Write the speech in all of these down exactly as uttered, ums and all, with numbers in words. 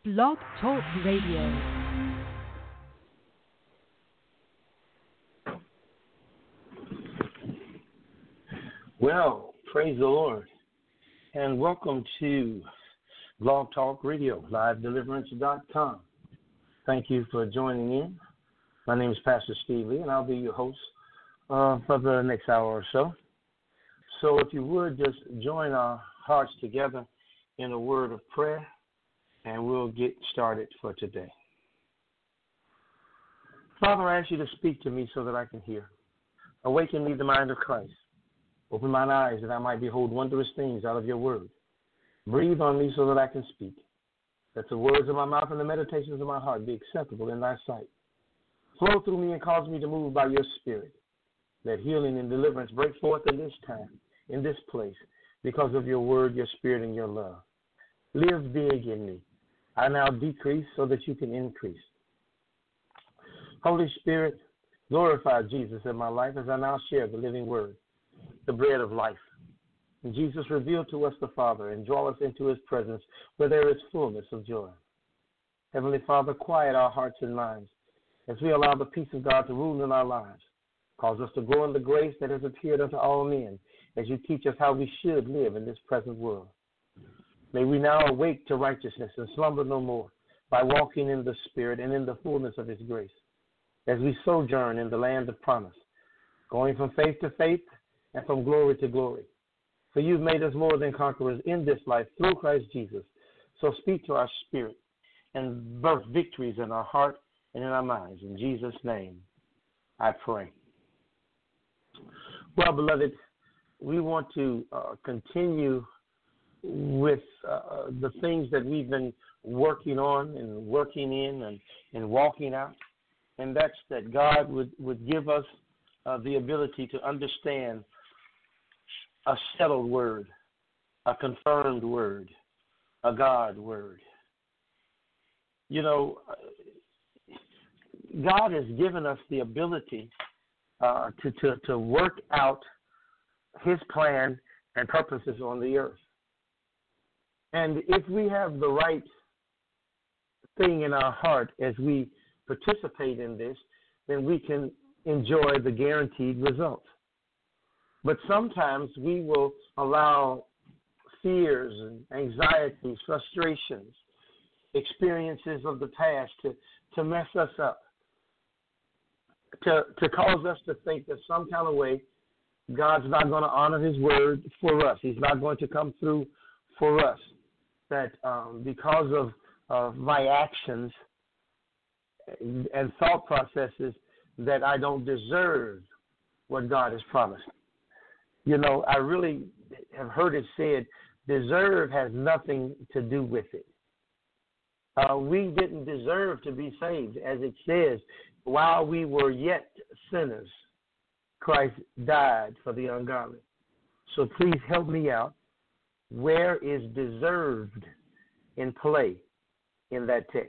Blog Talk Radio. Well, praise the Lord, and welcome to Blog Talk Radio, live deliverance dot com. Thank you for joining in. My name is Pastor Steve Lee, and I'll be your host uh, for the next hour or so. So if you would, just join our hearts together in a word of prayer, and we'll get started for today. Father, I ask you to speak to me so that I can hear. Awaken me the mind of Christ. Open mine eyes that I might behold wondrous things out of your word. Breathe on me so that I can speak. Let the words of my mouth and the meditations of my heart be acceptable in thy sight. Flow through me and cause me to move by your spirit. Let healing and deliverance break forth in this time, in this place, because of your word, your spirit, and your love. Live big in me. I now decrease so that you can increase. Holy Spirit, glorify Jesus in my life as I now share the living word, the bread of life. And Jesus, reveal to us the Father and draw us into his presence where there is fullness of joy. Heavenly Father, quiet our hearts and minds as we allow the peace of God to rule in our lives. Cause us to grow in the grace that has appeared unto all men as you teach us how we should live in this present world. May we now awake to righteousness and slumber no more by walking in the Spirit and in the fullness of his grace as we sojourn in the land of promise, going from faith to faith and from glory to glory. For you've made us more than conquerors in this life through Christ Jesus. So speak to our spirit and birth victories in our heart and in our minds. In Jesus' name, I pray. Well, beloved, we want to uh, continue with uh, the things that we've been working on and working in and, and walking out, and that's that God would, would give us uh, the ability to understand a settled word, a confirmed word, a God word. You know, God has given us the ability uh, to, to, to work out his plan and purposes on the earth. And if we have the right thing in our heart as we participate in this, then we can enjoy the guaranteed results. But sometimes we will allow fears and anxieties, frustrations, experiences of the past to, to mess us up, to, to cause us to think that some kind of way God's not going to honor his word for us. He's not going to come through for us. That um, because of, of my actions and thought processes that I don't deserve what God has promised. You know, I really have heard it said, deserve has nothing to do with it. Uh, we didn't deserve to be saved. As it says, while we were yet sinners, Christ died for the ungodly. So please help me out. Where is deserved in play in that text?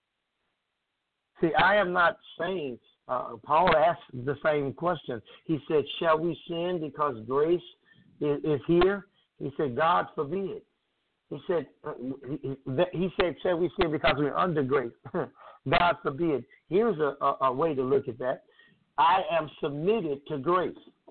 See, I am not saying, uh, Paul asked the same question. He said, shall we sin because grace is, is here? He said, God forbid. He said, uh, he, he said, shall we sin because we're under grace? God forbid. Here's a, a, a way to look at that. I am submitted to grace,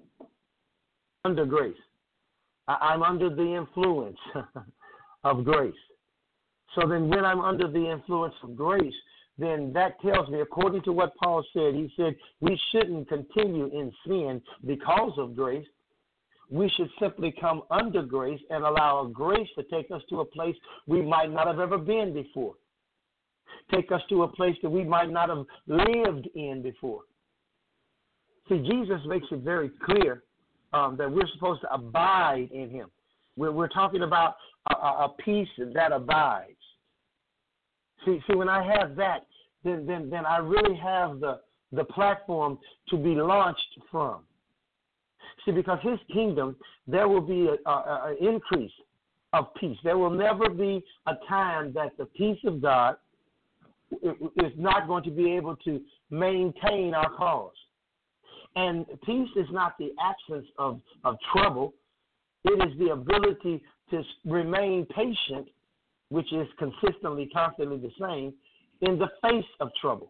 under grace. I'm under the influence of grace. So then when I'm under the influence of grace, then that tells me, according to what Paul said, he said we shouldn't continue in sin because of grace. We should simply come under grace and allow grace to take us to a place we might not have ever been before. Take us to a place that we might not have lived in before. See, Jesus makes it very clear Um, that we're supposed to abide in him. We're, we're talking about a, a peace that abides. See, see, when I have that, then, then, then I really have the, the platform to be launched from. See, because his kingdom, there will be an increase of peace. There will never be a time that the peace of God is not going to be able to maintain our cause. And peace is not the absence of, of trouble. It is the ability to remain patient which is consistently, constantly the same, in the face of trouble.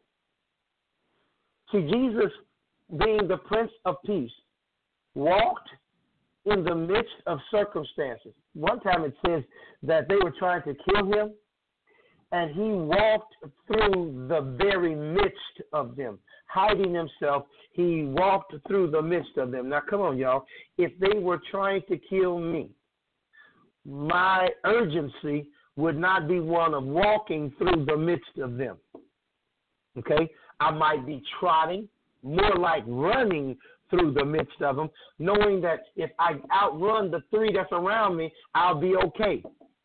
See, Jesus, being the Prince of Peace, walked in the midst of circumstances. One time it says that they were trying to kill him, and he walked through the very midst of them, hiding himself. He walked through the midst of them. Now, come on, y'all. If they were trying to kill me, my urgency would not be one of walking through the midst of them. Okay? I might be trotting, more like running through the midst of them, knowing that if I outrun the three that's around me, I'll be okay.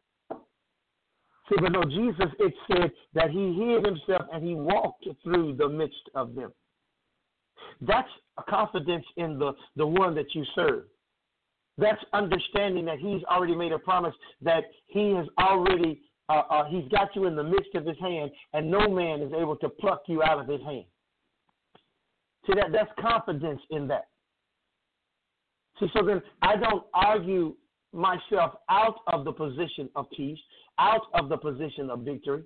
See, but no, Jesus, it said that he hid himself and he walked through the midst of them. That's a confidence in the, the one that you serve. That's understanding that he's already made a promise, that he has already, uh, uh, he's got you in the midst of his hand, and no man is able to pluck you out of his hand. See, that that's confidence in that. See, so then I don't argue myself out of the position of peace, out of the position of victory.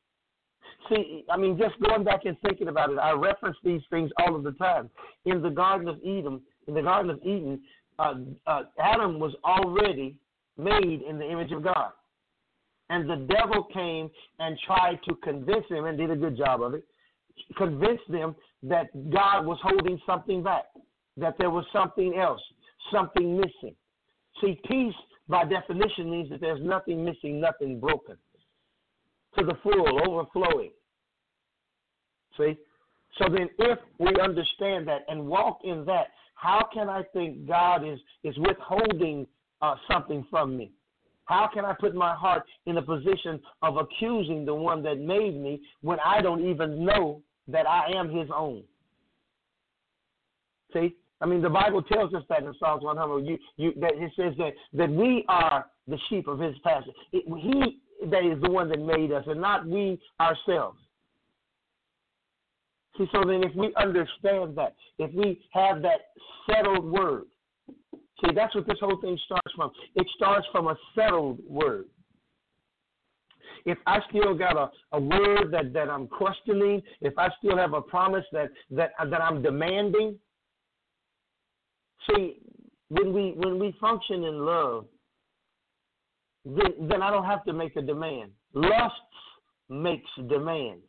See, I mean, just going back and thinking about it, I reference these things all of the time. In the Garden of Eden, in the Garden of Eden, uh, uh, Adam was already made in the image of God. And the devil came and tried to convince him, and did a good job of it, convince them that God was holding something back, that there was something else, something missing. See, peace, by definition, means that there's nothing missing, nothing broken, to the full, overflowing. See? So then if we understand that and walk in that, how can I think God is, is withholding uh, something from me? How can I put my heart in a position of accusing the one that made me when I don't even know that I am his own? See? I mean, the Bible tells us that in Psalms one hundred. You, you, that it says that, that we are the sheep of his pasture. It, he that is the one that made us, and not we ourselves. See, so then if we understand that, if we have that settled word, see, that's what this whole thing starts from. It starts from a settled word. If I still got a, a word that, that I'm questioning, if I still have a promise that, that, that I'm demanding, see, when we when we function in love, then, then I don't have to make a demand. Lust makes demands.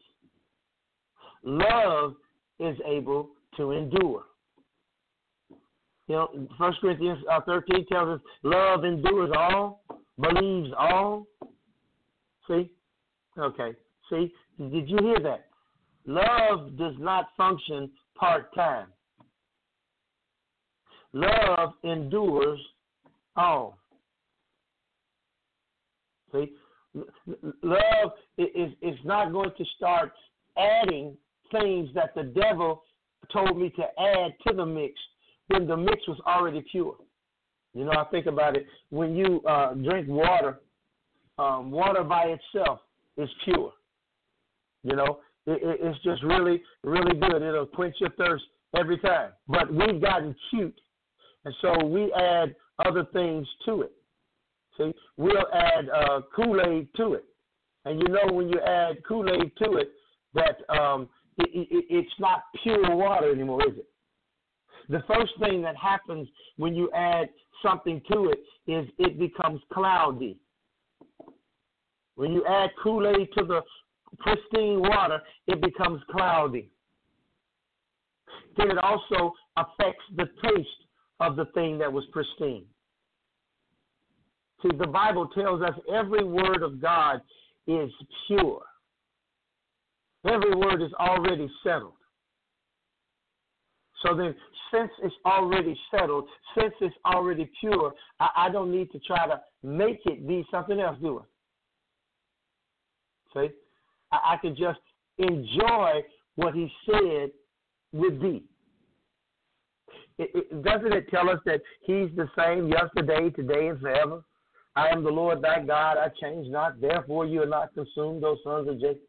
Love is able to endure. You know, First Corinthians thirteen tells us love endures all, believes all. See? Okay. See? Did you hear that? Love does not function part-time. Love endures all. See? Love is, is not going to start adding things that the devil told me to add to the mix when the mix was already pure. You know, I think about it. When you uh, drink water, um, water by itself is pure. You know, it, it, it's just really, really good. It'll quench your thirst every time. But we've gotten cute, and so we add other things to it. See, we'll add uh, Kool-Aid to it. And you know when you add Kool-Aid to it, that um, it, it, it's not pure water anymore, is it? The first thing that happens when you add something to it is it becomes cloudy. When you add Kool-Aid to the pristine water, it becomes cloudy. Then it also affects the taste of the thing that was pristine. See, the Bible tells us every word of God is pure. Every word is already settled. So then, since it's already settled, since it's already pure, I, I don't need to try to make it be something else, do I? See? I, I can just enjoy what he said would be. It, it, doesn't it tell us that he's the same yesterday, today, and forever? I am the Lord thy God, I change not, therefore you are not consumed, those sons of Jacob.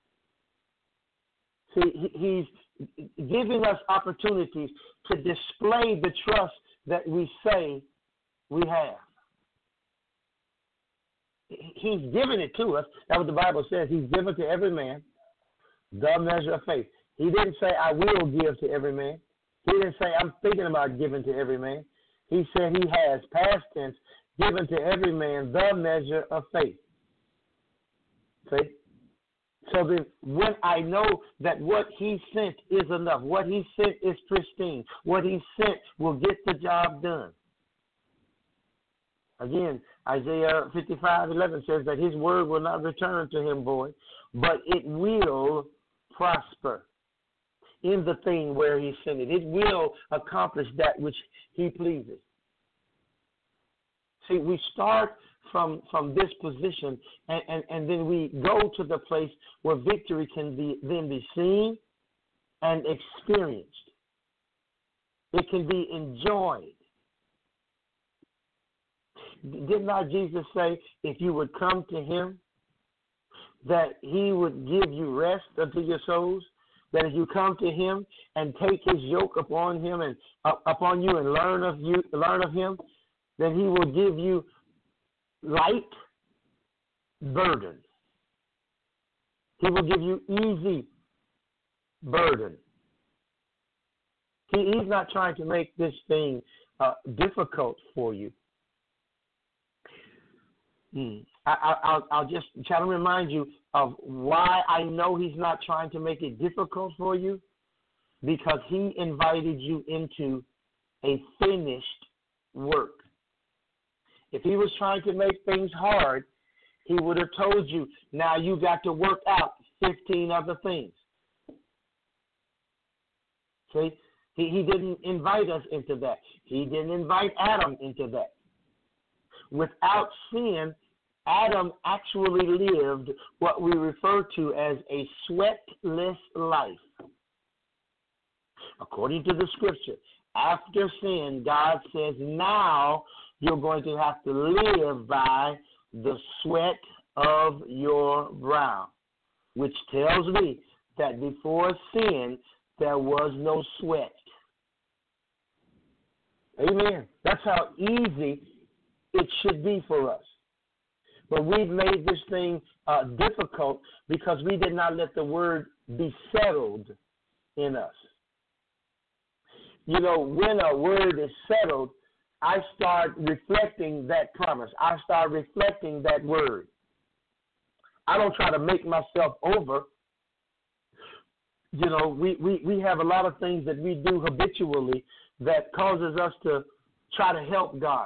See, he's giving us opportunities to display the trust that we say we have. he's given it to us. That's what the Bible says. He's given to every man the measure of faith. He didn't say, I will give to every man. He didn't say, I'm thinking about giving to every man. He said he has, past tense, given to every man the measure of faith. See? So then when I know that what he sent is enough, what he sent is pristine, what he sent will get the job done. Again, Isaiah fifty-five eleven says that his word will not return to him void, but it will prosper in the thing where he sent it. It will accomplish that which he pleases. See, we start from from this position, and, and, and then we go to the place where victory can be then be seen and experienced. It can be enjoyed. Did not Jesus say, if you would come to him, that he would give you rest unto your souls? That if you come to him and take his yoke upon him and uh, upon you and learn of you, learn of him, then he will give you light burden. He will give you easy burden. He, he's not trying to make this thing uh, difficult for you. Hmm. I, I'll, I'll just try to remind you of why I know he's not trying to make it difficult for you, because he invited you into a finished work. If he was trying to make things hard, he would have told you, now you got to work out fifteen other things. See, he, he didn't invite us into that. He didn't invite Adam into that. Without sin, Adam actually lived what we refer to as a sweatless life. According to the scripture, after sin, God says, now you're going to have to live by the sweat of your brow, which tells me that before sin, there was no sweat. Amen. That's how easy it should be for us. But we've made this thing uh, difficult because we did not let the word be settled in us. You know, when a word is settled, I start reflecting that promise. I start reflecting that word. I don't try to make myself over. You know, we, we, we have a lot of things that we do habitually that causes us to try to help God.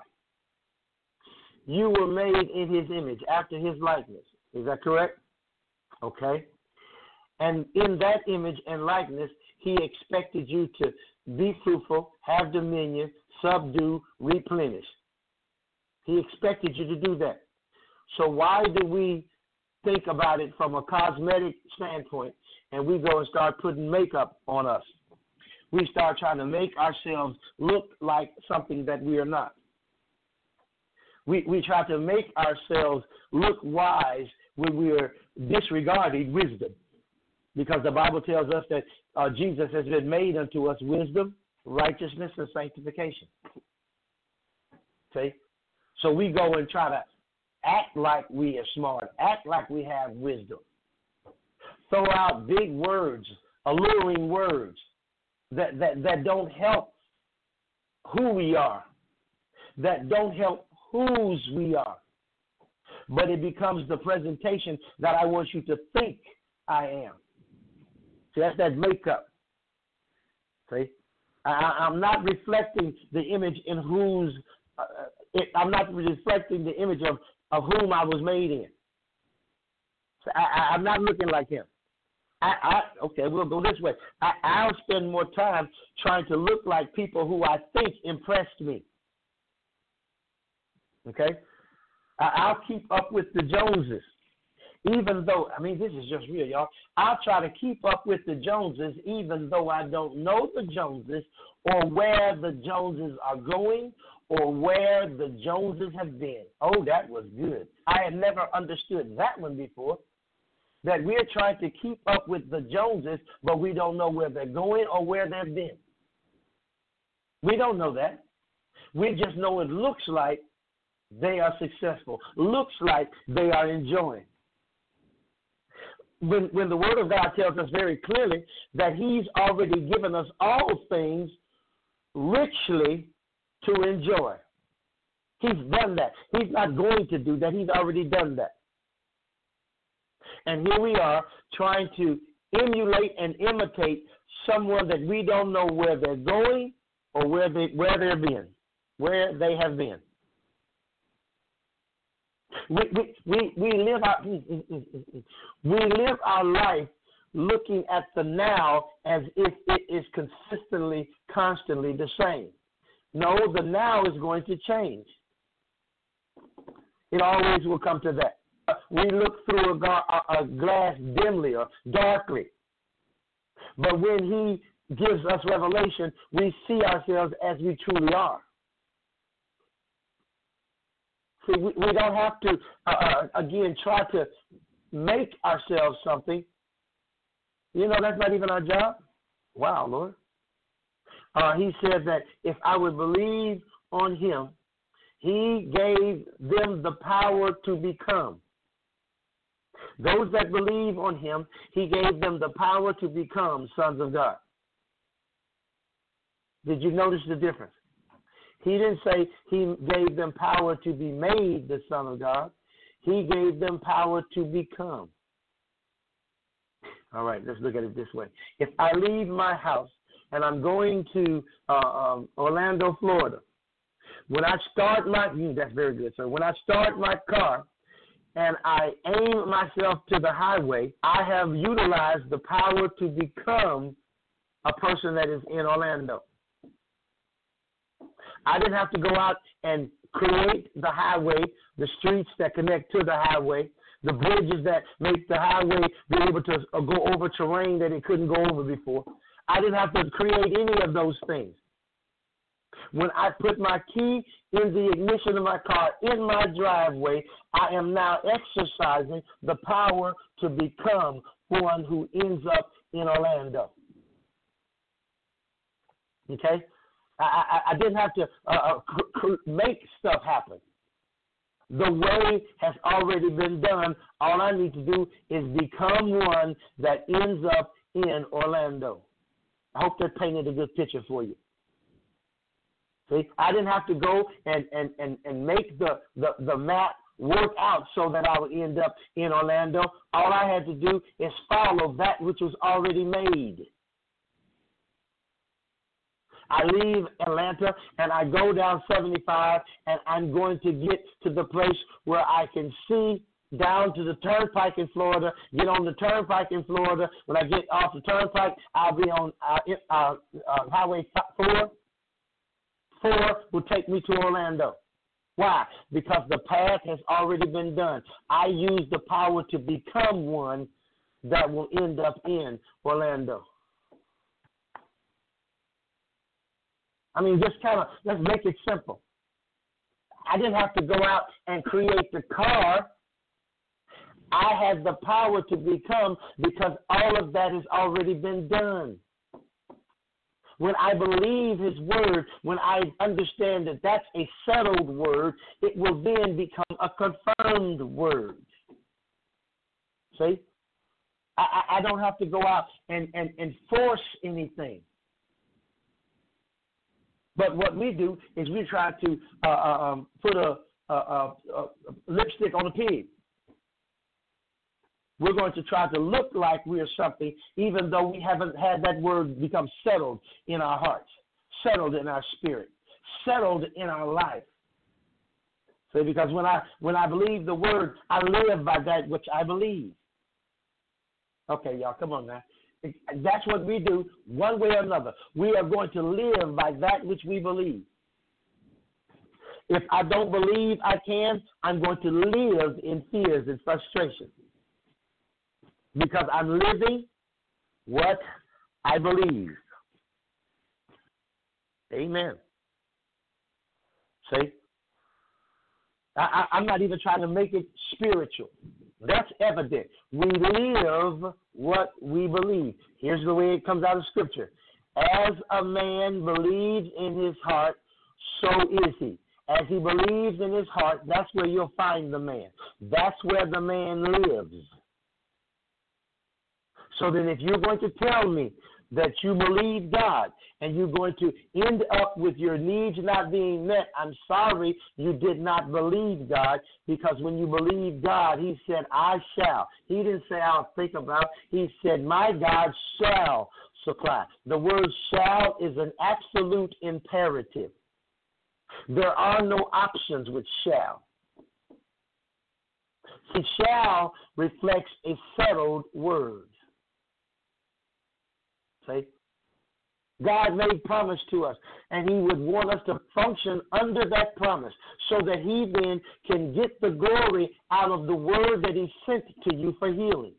You were made in his image, after his likeness. Is that correct? Okay. And in that image and likeness, he expected you to be fruitful, have dominion, subdue, replenish. He expected you to do that. So why do we think about it from a cosmetic standpoint and we go and start putting makeup on us? We start trying to make ourselves look like something that we are not. We we try to make ourselves look wise when we are disregarding wisdom, because the Bible tells us that uh, Jesus has been made unto us wisdom, righteousness, and sanctification. See? So we go and try to act like we are smart, act like we have wisdom, throw out big words, alluring words that, that, that don't help who we are, that don't help whose we are. But it becomes the presentation that I want you to think I am. See, that's that makeup. See? I, I'm not reflecting the image in whose, uh, it, I'm not reflecting the image of, of whom I was made in. So I, I, I'm not looking like him. I, I, okay, we'll go this way. I, I'll spend more time trying to look like people who I think impressed me. Okay? I'll keep up with the Joneses, even though, I mean, this is just real, y'all. I'll try to keep up with the Joneses even though I don't know the Joneses or where the Joneses are going or where the Joneses have been. Oh, that was good. I had never understood that one before, that we're trying to keep up with the Joneses, but we don't know where they're going or where they've been. We don't know that. We just know it looks like they are successful. Looks like they are enjoying. When, when the Word of God tells us very clearly that He's already given us all things richly to enjoy. He's done that. He's not going to do that. He's already done that. And here we are trying to emulate and imitate someone that we don't know where they're going or where they where they've been, where they have been. We we we, we live our we live our life looking at the now as if it is consistently, constantly the same. No, the now is going to change. It always will come to that. We look through a, gar- a glass dimly or darkly. But when He gives us revelation, we see ourselves as we truly are. See, we, we don't have to, uh, uh, again, try to make ourselves something. You know, that's not even our job. Wow, Lord. Uh, he said that if I would believe on Him, He gave them the power to become. Those that believe on Him, He gave them the power to become sons of God. Did you notice the difference? He didn't say He gave them power to be made the Son of God. He gave them power to become. All right, let's look at it this way. If I leave my house and I'm going to uh, um, Orlando, Florida, when I start my, mm, that's very good, sir. When I start my car and I aim myself to the highway, I have utilized the power to become a person that is in Orlando. I didn't have to go out and create the highway, the streets that connect to the highway, the bridges that make the highway be able to uh, go over terrain that it couldn't go over before. I didn't have to create any of those things. When I put my key in the ignition of my car in my driveway, I am now exercising the power to become one who ends up in Orlando. Okay? I, I, I didn't have to uh, cr- cr- make stuff happen. The way has already been done. All I need to do is become one that ends up in Orlando. I hope that painted a good picture for you. See, I didn't have to go and, and, and, and make the, the, the map work out so that I would end up in Orlando. All I had to do is follow that which was already made. I leave Atlanta and I go down seventy-five and I'm going to get to the place where I can see down to the turnpike in Florida, get on the turnpike in Florida. When I get off the turnpike, I'll be on uh, uh, uh, Highway four. Four will take me to Orlando. Why? Because the path has already been done. I use the power to become one that will end up in Orlando. I mean, just kind of, let's make it simple. I didn't have to go out and create the car. I had the power to become because all of that has already been done. When I believe His word, when I understand that that's a settled word, it will then become a confirmed word. See? I, I don't have to go out and, and, and force anything. But what we do is we try to uh, um, put a, a, a, a lipstick on a pig. We're going to try to look like we are something, even though we haven't had that word become settled in our hearts, settled in our spirit, settled in our life. See, because when I when I believe the word, I live by that which I believe. Okay, y'all, come on now. That's what we do one way or another. We are going to live by that which we believe. If I don't believe I can, I'm going to live in fears and frustration. Because I'm living what I believe. Amen. See? I, I, I'm not even trying to make it spiritual. That's evident. We live what we believe. Here's the way it comes out of Scripture. As a man believes in his heart, so is he. As he believes in his heart, that's where you'll find the man. That's where the man lives. So then if you're going to tell me that you believe God and you're going to end up with your needs not being met, I'm sorry you did not believe God, because when you believe God, he said, I shall. He didn't say I'll think about it. He said, my God shall supply. The word shall is an absolute imperative. There are no options with shall. See, shall reflects a settled word. See? God made promise to us, and he would want us to function under that promise so that he then can get the glory out of the word that he sent to you for healing.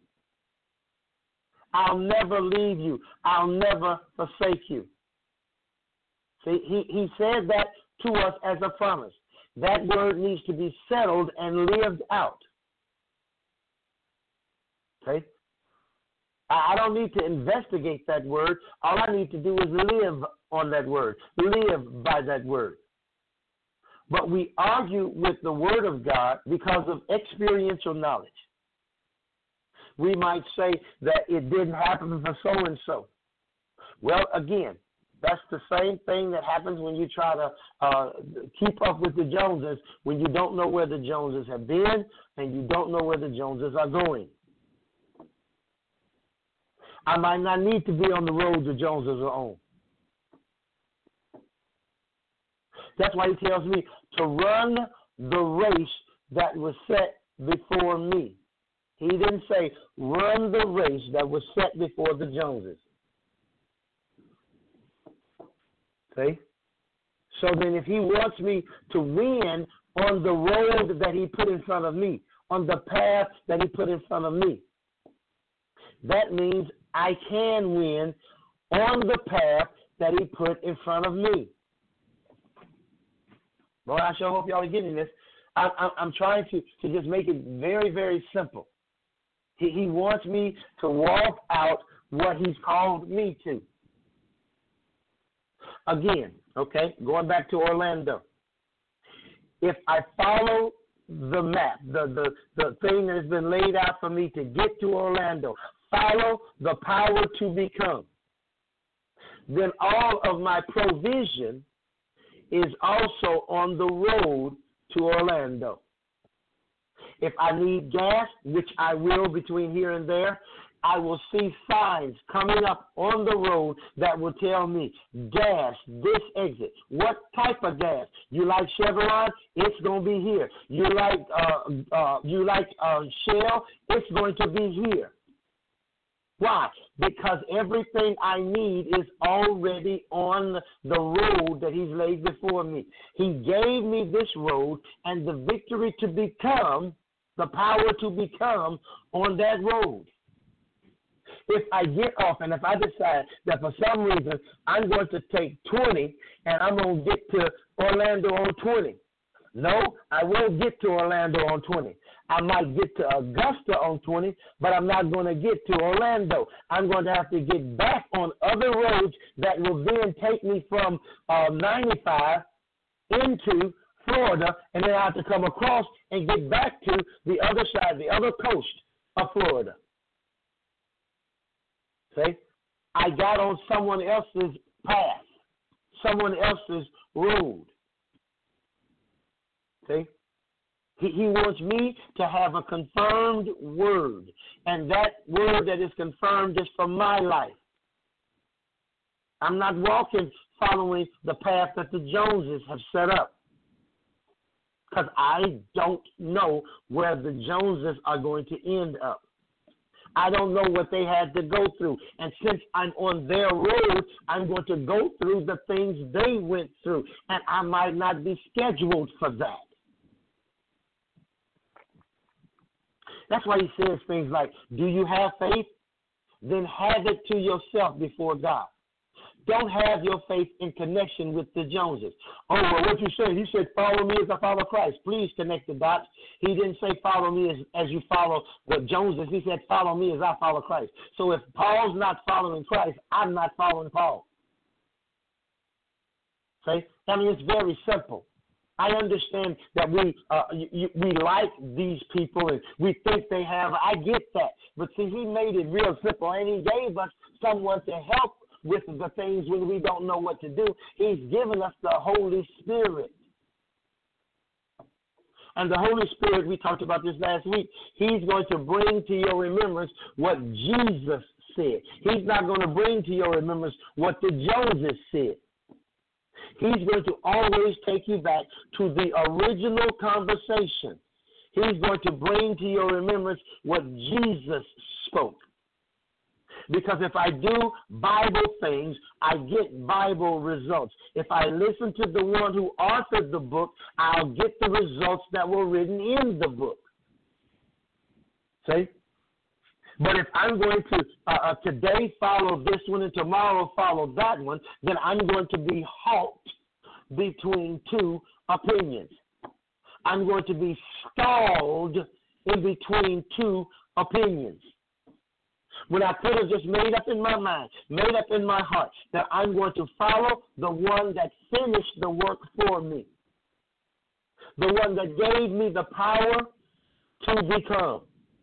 I'll never leave you. I'll never forsake you. See, he, he said that to us as a promise. That word needs to be settled and lived out. Okay? I don't need to investigate that word. All I need to do is live on that word, live by that word. But we argue with the word of God because of experiential knowledge. We might say that it didn't happen for so-and-so. Well, again, that's the same thing that happens when you try to uh, keep up with the Joneses, when you don't know where the Joneses have been and you don't know where the Joneses are going. I might not need to be on the road the Joneses are on. That's why he tells me to run the race that was set before me. He didn't say run the race that was set before the Joneses. See? So then if he wants me to win on the road that he put in front of me, on the path that he put in front of me, that means I can win on the path that he put in front of me. Boy, I sure hope y'all are getting this. I, I, I'm trying to, to just make it very, very simple. He, he wants me to walk out what he's called me to. Again, okay, going back to Orlando. If I follow the map, the, the, the thing that has been laid out for me to get to Orlando, follow the power to become, then all of my provision is also on the road to Orlando. If I need gas, which I will between here and there, I will see signs coming up on the road that will tell me, gas, this exit. What type of gas? You like Chevron? It's going to be here. You like uh, uh, you like uh, Shell? It's going to be here. Why? Because everything I need is already on the road that he's laid before me. He gave me this road and the victory to become, the power to become on that road. If I get off and if I decide that for some reason I'm going to take twenty and I'm going to get to Orlando on twenty, no, I won't get to Orlando on twenty. I might get to Augusta on twenty, but I'm not going to get to Orlando. I'm going to have to get back on other roads that will then take me from uh, ninety-five into Florida, and then I have to come across and get back to the other side, the other coast of Florida. See? I got on someone else's path, someone else's road. See? He, he wants me to have a confirmed word, and that word that is confirmed is for my life. I'm not walking following the path that the Joneses have set up, because I don't know where the Joneses are going to end up. I don't know what they had to go through. And since I'm on their road, I'm going to go through the things they went through, and I might not be scheduled for that. That's why he says things like, do you have faith? Then have it to yourself before God. Don't have your faith in connection with the Joneses. Oh, well, what you said, he said, follow me as I follow Christ. Please connect the dots. He didn't say follow me as, as you follow the Joneses. He said follow me as I follow Christ. So if Paul's not following Christ, I'm not following Paul. See? I mean, it's very simple. I understand that we uh, you, we like these people and we think they have. I get that. But see, he made it real simple, and he gave us someone to help with the things when we don't know what to do. He's given us the Holy Spirit. And the Holy Spirit, we talked about this last week, he's going to bring to your remembrance what Jesus said. He's not going to bring to your remembrance what the Joneses said. He's going to always take you back to the original conversation. He's going to bring to your remembrance what Jesus spoke. Because if I do Bible things, I get Bible results. If I listen to the one who authored the book, I'll get the results that were written in the book. See? But if I'm going to uh, uh, today follow this one and tomorrow follow that one, then I'm going to be halt between two opinions. I'm going to be stalled in between two opinions. When I could have just made up in my mind, made up in my heart, that I'm going to follow the one that finished the work for me, the one that gave me the power to become.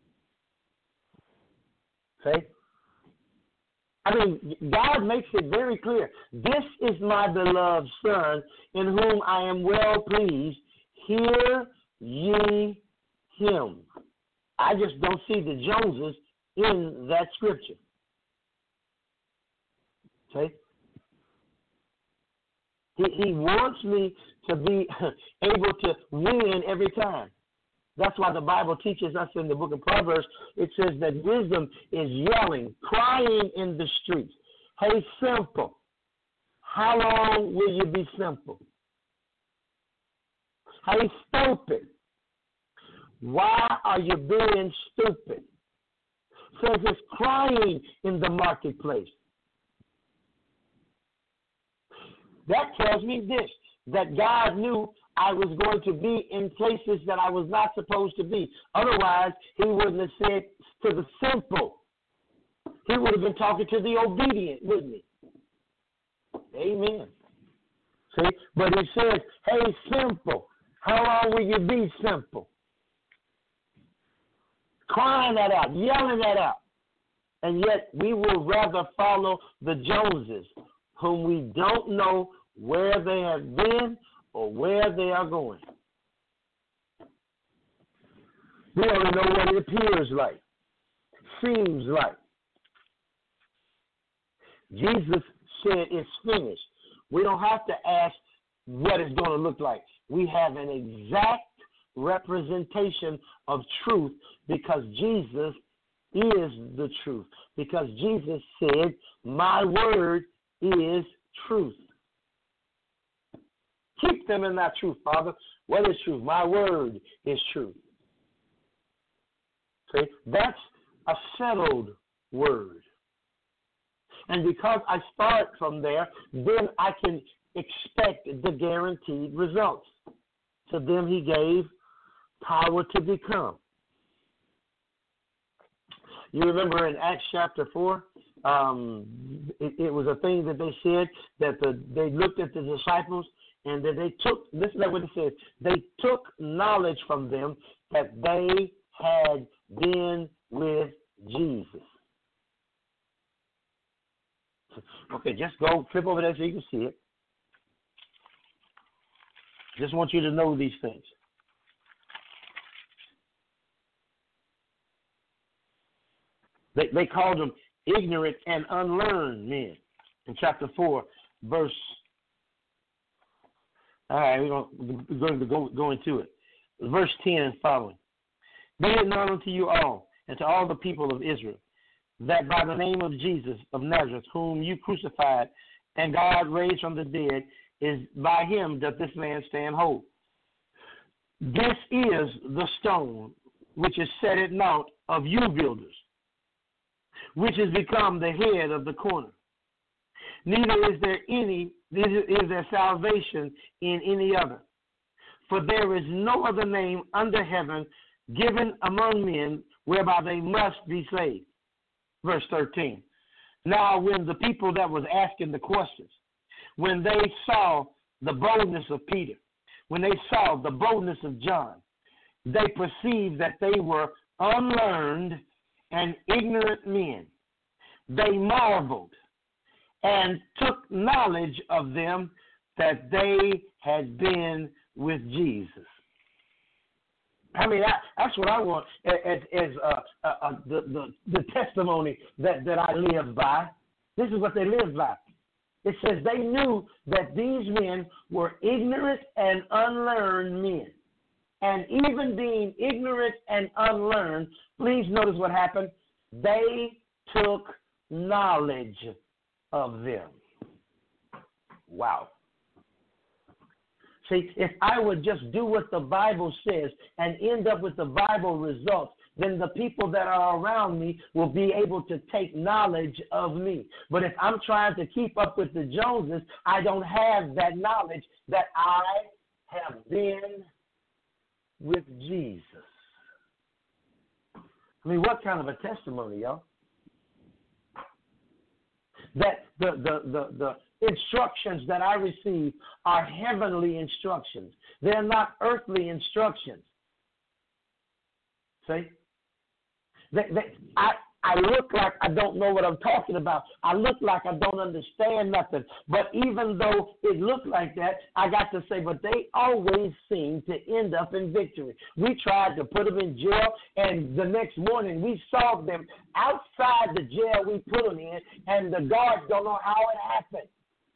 See? I mean, God makes it very clear. This is my beloved Son, in whom I am well pleased. Hear ye him. I just don't see the Joneses in that scripture. See? He, he wants me to be able to win every time. That's why the Bible teaches us in the book of Proverbs, it says that wisdom is yelling, crying in the streets. Hey, simple, how long will you be simple? Hey, stupid, why are you being stupid? Says it's crying in the marketplace. That tells me this, that God knew I was going to be in places that I was not supposed to be. Otherwise, he wouldn't have said to the simple. He would have been talking to the obedient, wouldn't he? Amen. See? But he says, hey, simple, how long will you be simple? Crying that out, yelling that out. And yet we will rather follow the Joneses, whom we don't know where they have been or where they are going. We only know what it appears like, seems like. Jesus said it's finished. We don't have to ask what it's going to look like. We have an exact representation of truth because Jesus is the truth. Because Jesus said, my word is truth. Keep them in that truth, Father. What is truth? My word is truth. See, that's a settled word. And because I start from there, then I can expect the guaranteed results. To them he gave power to become. You remember in Acts chapter four, um, it, it was a thing that they said that the, they looked at the disciples and that they took, listen to what it says, they took knowledge from them that they had been with Jesus. Okay, just go flip over there so you can see it. Just want you to know these things. They, they called them ignorant and unlearned men in chapter four, verse. All right, we're going to go, go into it. Verse ten and following. Be it known unto you all and to all the people of Israel that by the name of Jesus of Nazareth, whom you crucified and God raised from the dead, is by him doth this man stand whole. This is the stone which is set at naught of you builders, which has become the head of the corner. Neither is there any, neither is there salvation in any other. For there is no other name under heaven given among men whereby they must be saved. Verse thirteen. Now when the people that was asking the questions, when they saw the boldness of Peter, when they saw the boldness of John, they perceived that they were unlearned and ignorant men. They marveled and took knowledge of them that they had been with Jesus. I mean, I, that's what I want as, as uh, uh, uh, the, the, the testimony that, that I live by. This is what they live by. It says they knew that these men were ignorant and unlearned men. And even being ignorant and unlearned, please notice what happened. They took knowledge of them. Wow. See, if I would just do what the Bible says and end up with the Bible results, then the people that are around me will be able to take knowledge of me. But if I'm trying to keep up with the Joneses, I don't have that knowledge that I have been with Jesus. I mean, what kind of a testimony, y'all? That the, the, the, the instructions that I receive are heavenly instructions. They're not earthly instructions. See? They, they, I, I look like I don't know what I'm talking about. I look like I don't understand nothing. But even though it looked like that, I got to say, but they always seem to end up in victory. We tried to put them in jail, and the next morning we saw them outside the jail we put them in, and the guards don't know how it happened.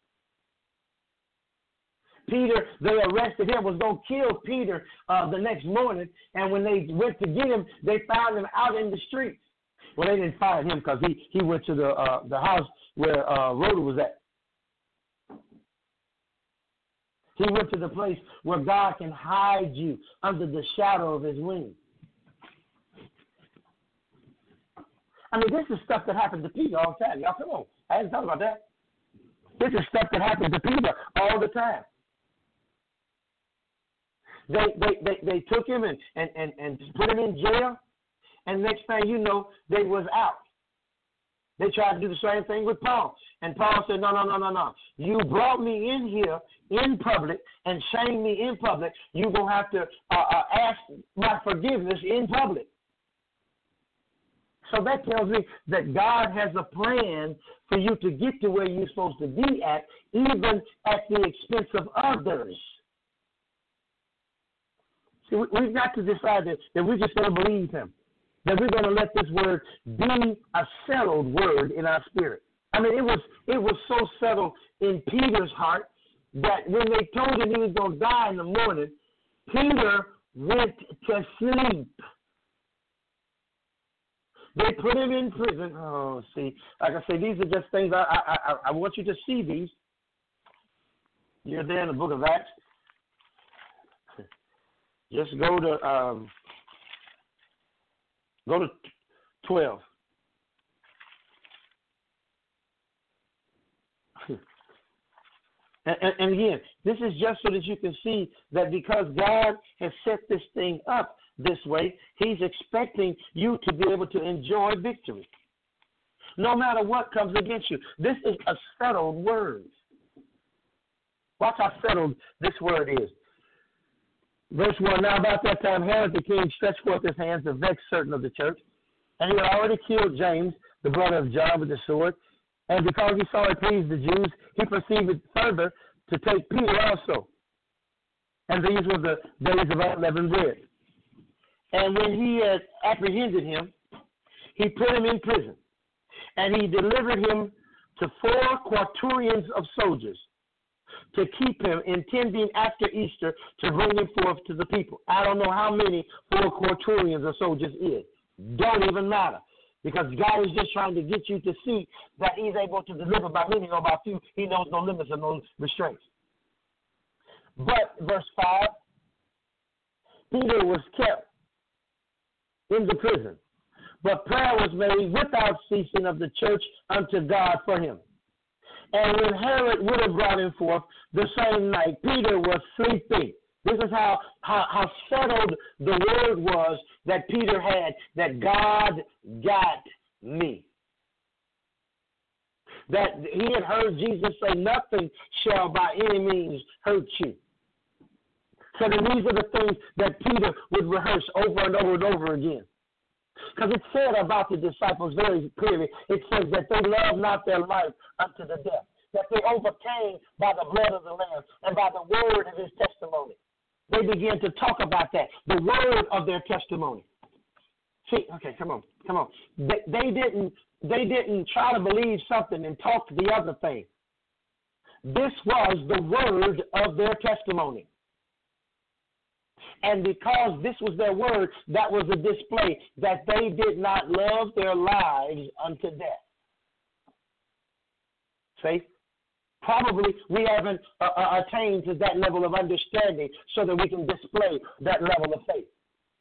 Peter, they arrested him, was going to kill Peter uh, the next morning, and when they went to get him, they found him out in the streets. Well, they didn't find him because he, he went to the uh, the house where uh, Rhoda was at. He went to the place where God can hide you under the shadow of his wings. I mean, this is stuff that happens to Peter all the time. Y'all, come on. I hadn't thought about that. This is stuff that happens to Peter all the time. They they, they, they took him and, and, and, and put him in jail, and next thing you know, they was out. They tried to do the same thing with Paul. And Paul said, no, no, no, no, no. You brought me in here in public and shamed me in public. You're going to have to uh, uh, ask my forgiveness in public. So that tells me that God has a plan for you to get to where you're supposed to be at, even at the expense of others. See, we've got to decide that, that we're just going to believe him, that we're going to let this word be a settled word in our spirit. I mean, it was it was so settled in Peter's heart that when they told him he was going to die in the morning, Peter went to sleep. They put him in prison. Oh, see, like I say, these are just things I I, I, I want you to see these. You're there in the book of Acts. Just go to um, go to twelve. and, and, and again, this is just so that you can see that because God has set this thing up this way, he's expecting you to be able to enjoy victory. No matter what comes against you. This is a settled word. Watch how settled this word is. Verse one, now about that time Herod the king stretched forth his hands to vex certain of the church, and he had already killed James, the brother of John, with the sword. And because he saw it pleased the Jews, he proceeded further to take Peter also. And these were the days of unleavened bread. And when he had apprehended him, he put him in prison, and he delivered him to four quaternions of soldiers to keep him, intending after Easter to bring him forth to the people. I don't know how many four quaternions of soldiers is. Don't even matter. Because God is just trying to get you to see that he's able to deliver by many or by few. He knows no limits and no restraints. But, verse five, Peter was kept in the prison, but prayer was made without ceasing of the church unto God for him. And when Herod would have brought him forth the same night, Peter was sleeping. This is how, how, how settled the word was that Peter had, that God got me. That he had heard Jesus say, nothing shall by any means hurt you. So then these are the things that Peter would rehearse over and over and over again. Because it said about the disciples very clearly, it says that they loved not their life unto the death, that they overcame by the blood of the Lamb and by the word of his testimony. They began to talk about that, the word of their testimony. See, okay, come on, come on. They, they didn't they didn't try to believe something and talk the other thing. This was the word of their testimony. And because this was their word, that was a display that they did not love their lives unto death. See? Probably we haven't uh, uh, attained to that level of understanding so that we can display that level of faith.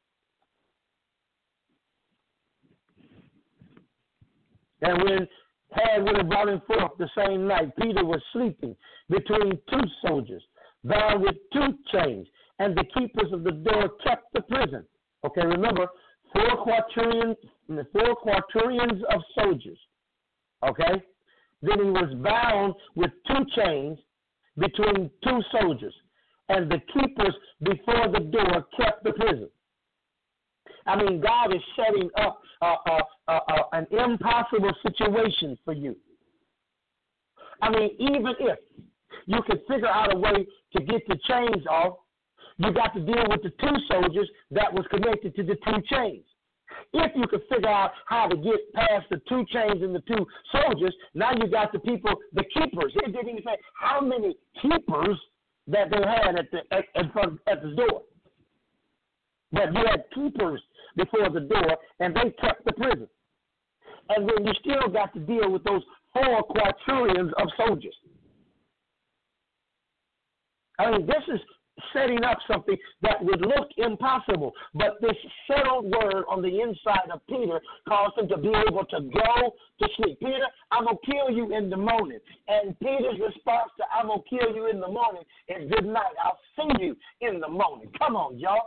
And when Herod would have brought him forth the same night, Peter was sleeping between two soldiers, bound with two chains, and the keepers of the door kept the prison. Okay, remember, four quaternions, four quaternions of soldiers. Okay? Then he was bound with two chains between two soldiers, and the keepers before the door kept the prison. I mean, God is setting up uh, uh, uh, uh, an impossible situation for you. I mean, even if you could figure out a way to get the chains off, you got to deal with the two soldiers that was connected to the two chains. If you could figure out how to get past the two chains and the two soldiers, now you got the people, the keepers. It didn't even say how many keepers that they had at the at, at, front, at the door. But you had keepers before the door, and they kept the prison. And then you still got to deal with those four quaternions of soldiers. I mean, this is setting up something that would look impossible. But this settled word on the inside of Peter caused him to be able to go to sleep. Peter, I'm going to kill you in the morning. And Peter's response to I'm going to kill you in the morning is good night. I'll see you in the morning. Come on, y'all.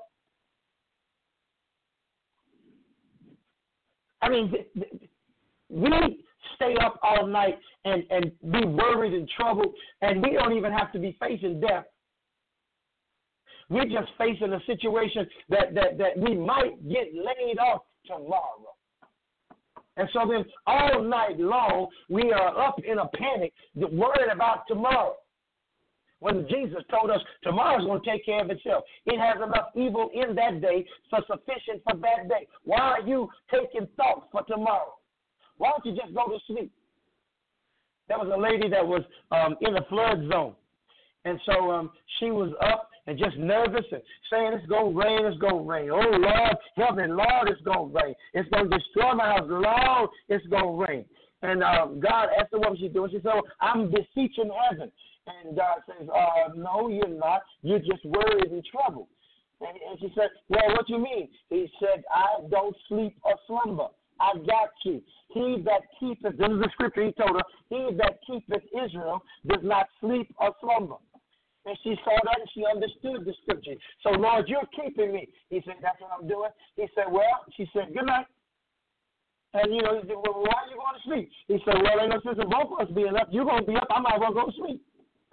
I mean, we stay up all night and, and be worried and troubled, and we don't even have to be facing death. We're just facing a situation that, that, that we might get laid off tomorrow. And so then all night long, we are up in a panic, worried about tomorrow. When Jesus told us tomorrow's going to take care of itself. It has enough evil in that day for sufficient for that day. Why are you taking thought for tomorrow? Why don't you just go to sleep? There was a lady that was um, in a flood zone. And so um, she was up and just nervous and saying, it's going to rain, it's going to rain. Oh, Lord, help me, Lord, it's going to rain. It's going to destroy my house. Lord, it's going to rain. And um, God asked her what she's doing. She said, oh, I'm beseeching heaven. And God says, uh, no, you're not. You're just worried and troubled. And, and she said, well, what do you mean? He said, I don't sleep or slumber. I got you. He that keepeth, this is the scripture he told her, he that keepeth Israel does not sleep or slumber. And she saw that and she understood the scripture. So, Lord, you're keeping me. He said, that's what I'm doing. He said, well, she said, good night. And, you know, he said, well, why are you going to sleep? He said, well, ain't no sense in both of us being up. You're going to be up. I might as well go to sleep.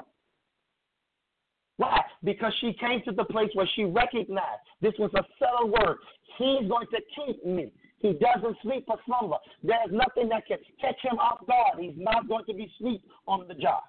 Why? Because she came to the place where she recognized this was a settled word. He's going to keep me. He doesn't sleep or slumber. There's nothing that can catch him off guard. He's not going to be asleep on the job.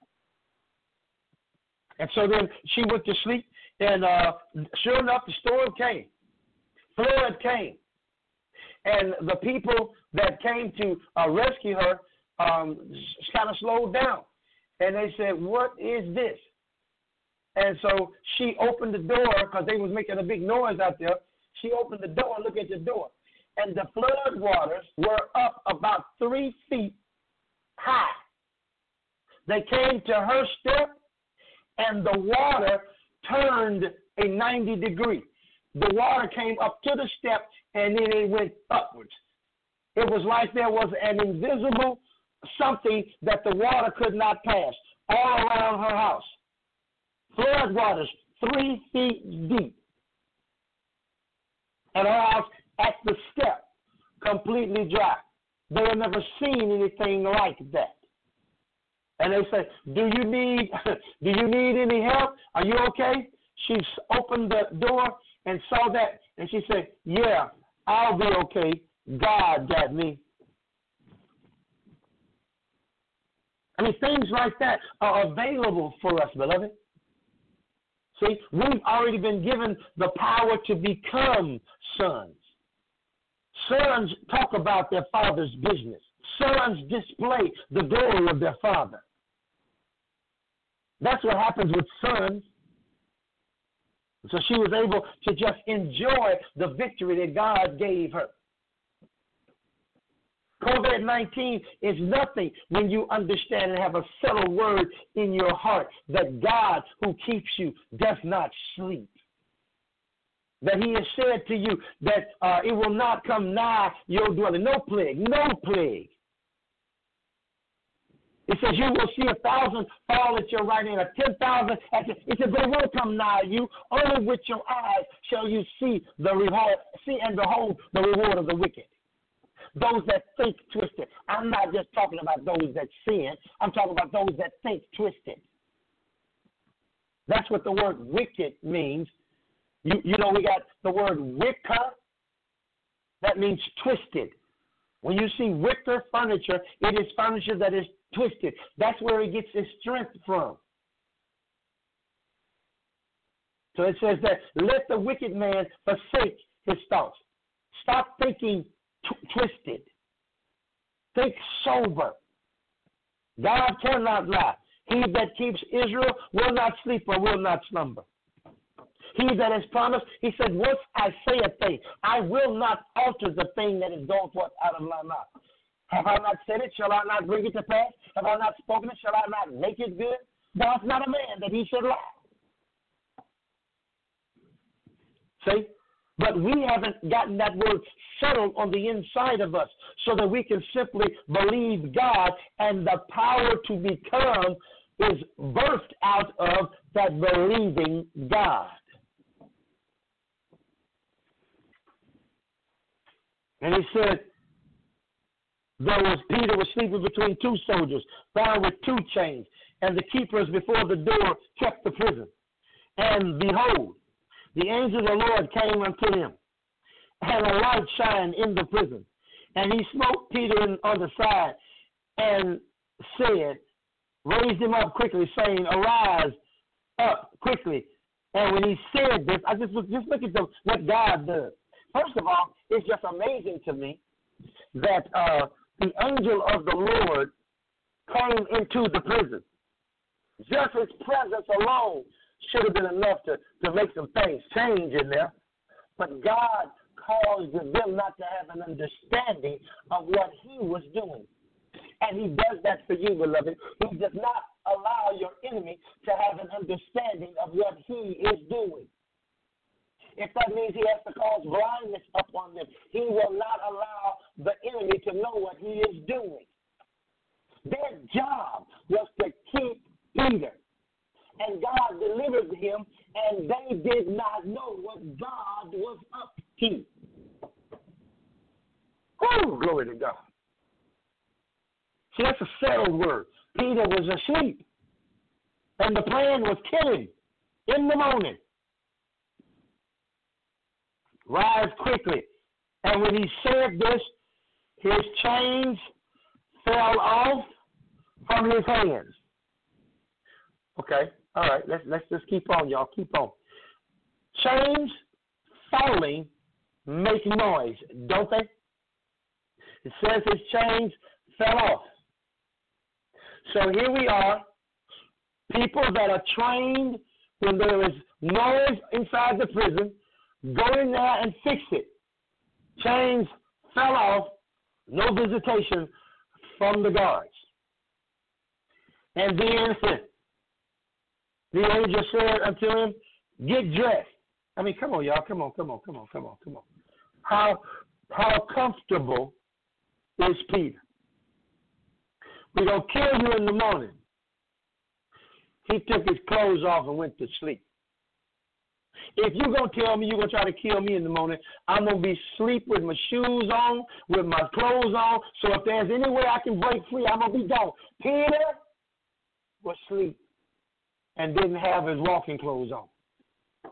And so then she went to sleep, and uh, sure enough, the storm came. Flood came. And the people that came to uh, rescue her um, kind of slowed down. And they said, what is this? And so she opened the door because they was making a big noise out there. She opened the door and looked at the door. And the flood waters were up about three feet high. They came to her step, and the water turned a ninety degree. The water came up to the step, and then it went upwards. It was like there was an invisible something that the water could not pass all around her house. Flood waters three feet deep. And her house at the step, completely dry. They had never seen anything like that. And they say, do you need do you need any help? Are you okay? she opened the door and saw that, and she said, yeah, I'll be okay. God got me. I mean, things like that are available for us, beloved. See, we've already been given the power to become sons. Sons talk about their father's business. Sons display the glory of their father. That's what happens with sons. So she was able to just enjoy the victory that God gave her. COVID nineteen is nothing when you understand and have a settled word in your heart that God who keeps you does not sleep. That he has said to you that uh, it will not come nigh your dwelling. No plague, no plague. It says you will see a thousand fall at your right hand, or ten thousand at your. It says they will come nigh you. Only with your eyes shall you see the reward, see and behold the reward of the wicked. Those that think twisted. I'm not just talking about those that sin. I'm talking about those that think twisted. That's what the word wicked means. You, you know, we got the word wicker. That means twisted. When you see wicker furniture, it is furniture that is twisted. That's where it gets its strength from. So it says that let the wicked man forsake his thoughts. Stop thinking t- twisted. Think sober. God cannot lie. He that keeps Israel will not sleep or will not slumber. He that has promised, he said, once I say a thing, I will not alter the thing that is gone forth out of my mouth. Have I not said it? Shall I not bring it to pass? Have I not spoken it? Shall I not make it good? God's not a man that he should lie. See? But we haven't gotten that word settled on the inside of us so that we can simply believe God, and the power to become is birthed out of that believing God. And he said, there was Peter was sleeping between two soldiers, bound with two chains, and the keepers before the door kept the prison. And behold, the angel of the Lord came unto him, and a light shined in the prison. And he smote Peter on the side and said, raised him up quickly, saying, arise up quickly. And when he said this, I just just look at the, what God does. First of all, it's just amazing to me that uh, the angel of the Lord came into the prison. Just his presence alone should have been enough to, to make some things change in there. But God caused them not to have an understanding of what he was doing. And he does that for you, beloved. He does not allow your enemy to have an understanding of what he is doing. If that means he has to cause blindness upon them, he will not allow the enemy to know what he is doing. Their job was to keep Peter. And God delivered him, and they did not know what God was up to. Oh, glory to God. See, that's a settled word. Peter was asleep, and the plan was kill him in the morning. Rise quickly. And when he said this, his chains fell off from his hands. Okay, all right, let's let's just keep on, y'all. Keep on. Chains falling make noise, don't they? It says his chains fell off. So here we are, people that are trained when there is noise inside the prison, go in there and fix it. Chains fell off, no visitation from the guards. And then the angel said unto him, get dressed. I mean, come on, y'all. Come on, come on, come on, come on, come on. How, how comfortable is Peter? We're going to kill you in the morning. He took his clothes off and went to sleep. If you're going to tell me you're going to try to kill me in the morning, I'm going to be asleep with my shoes on, with my clothes on, so if there's any way I can break free, I'm going to be gone. Peter was asleep and didn't have his walking clothes on.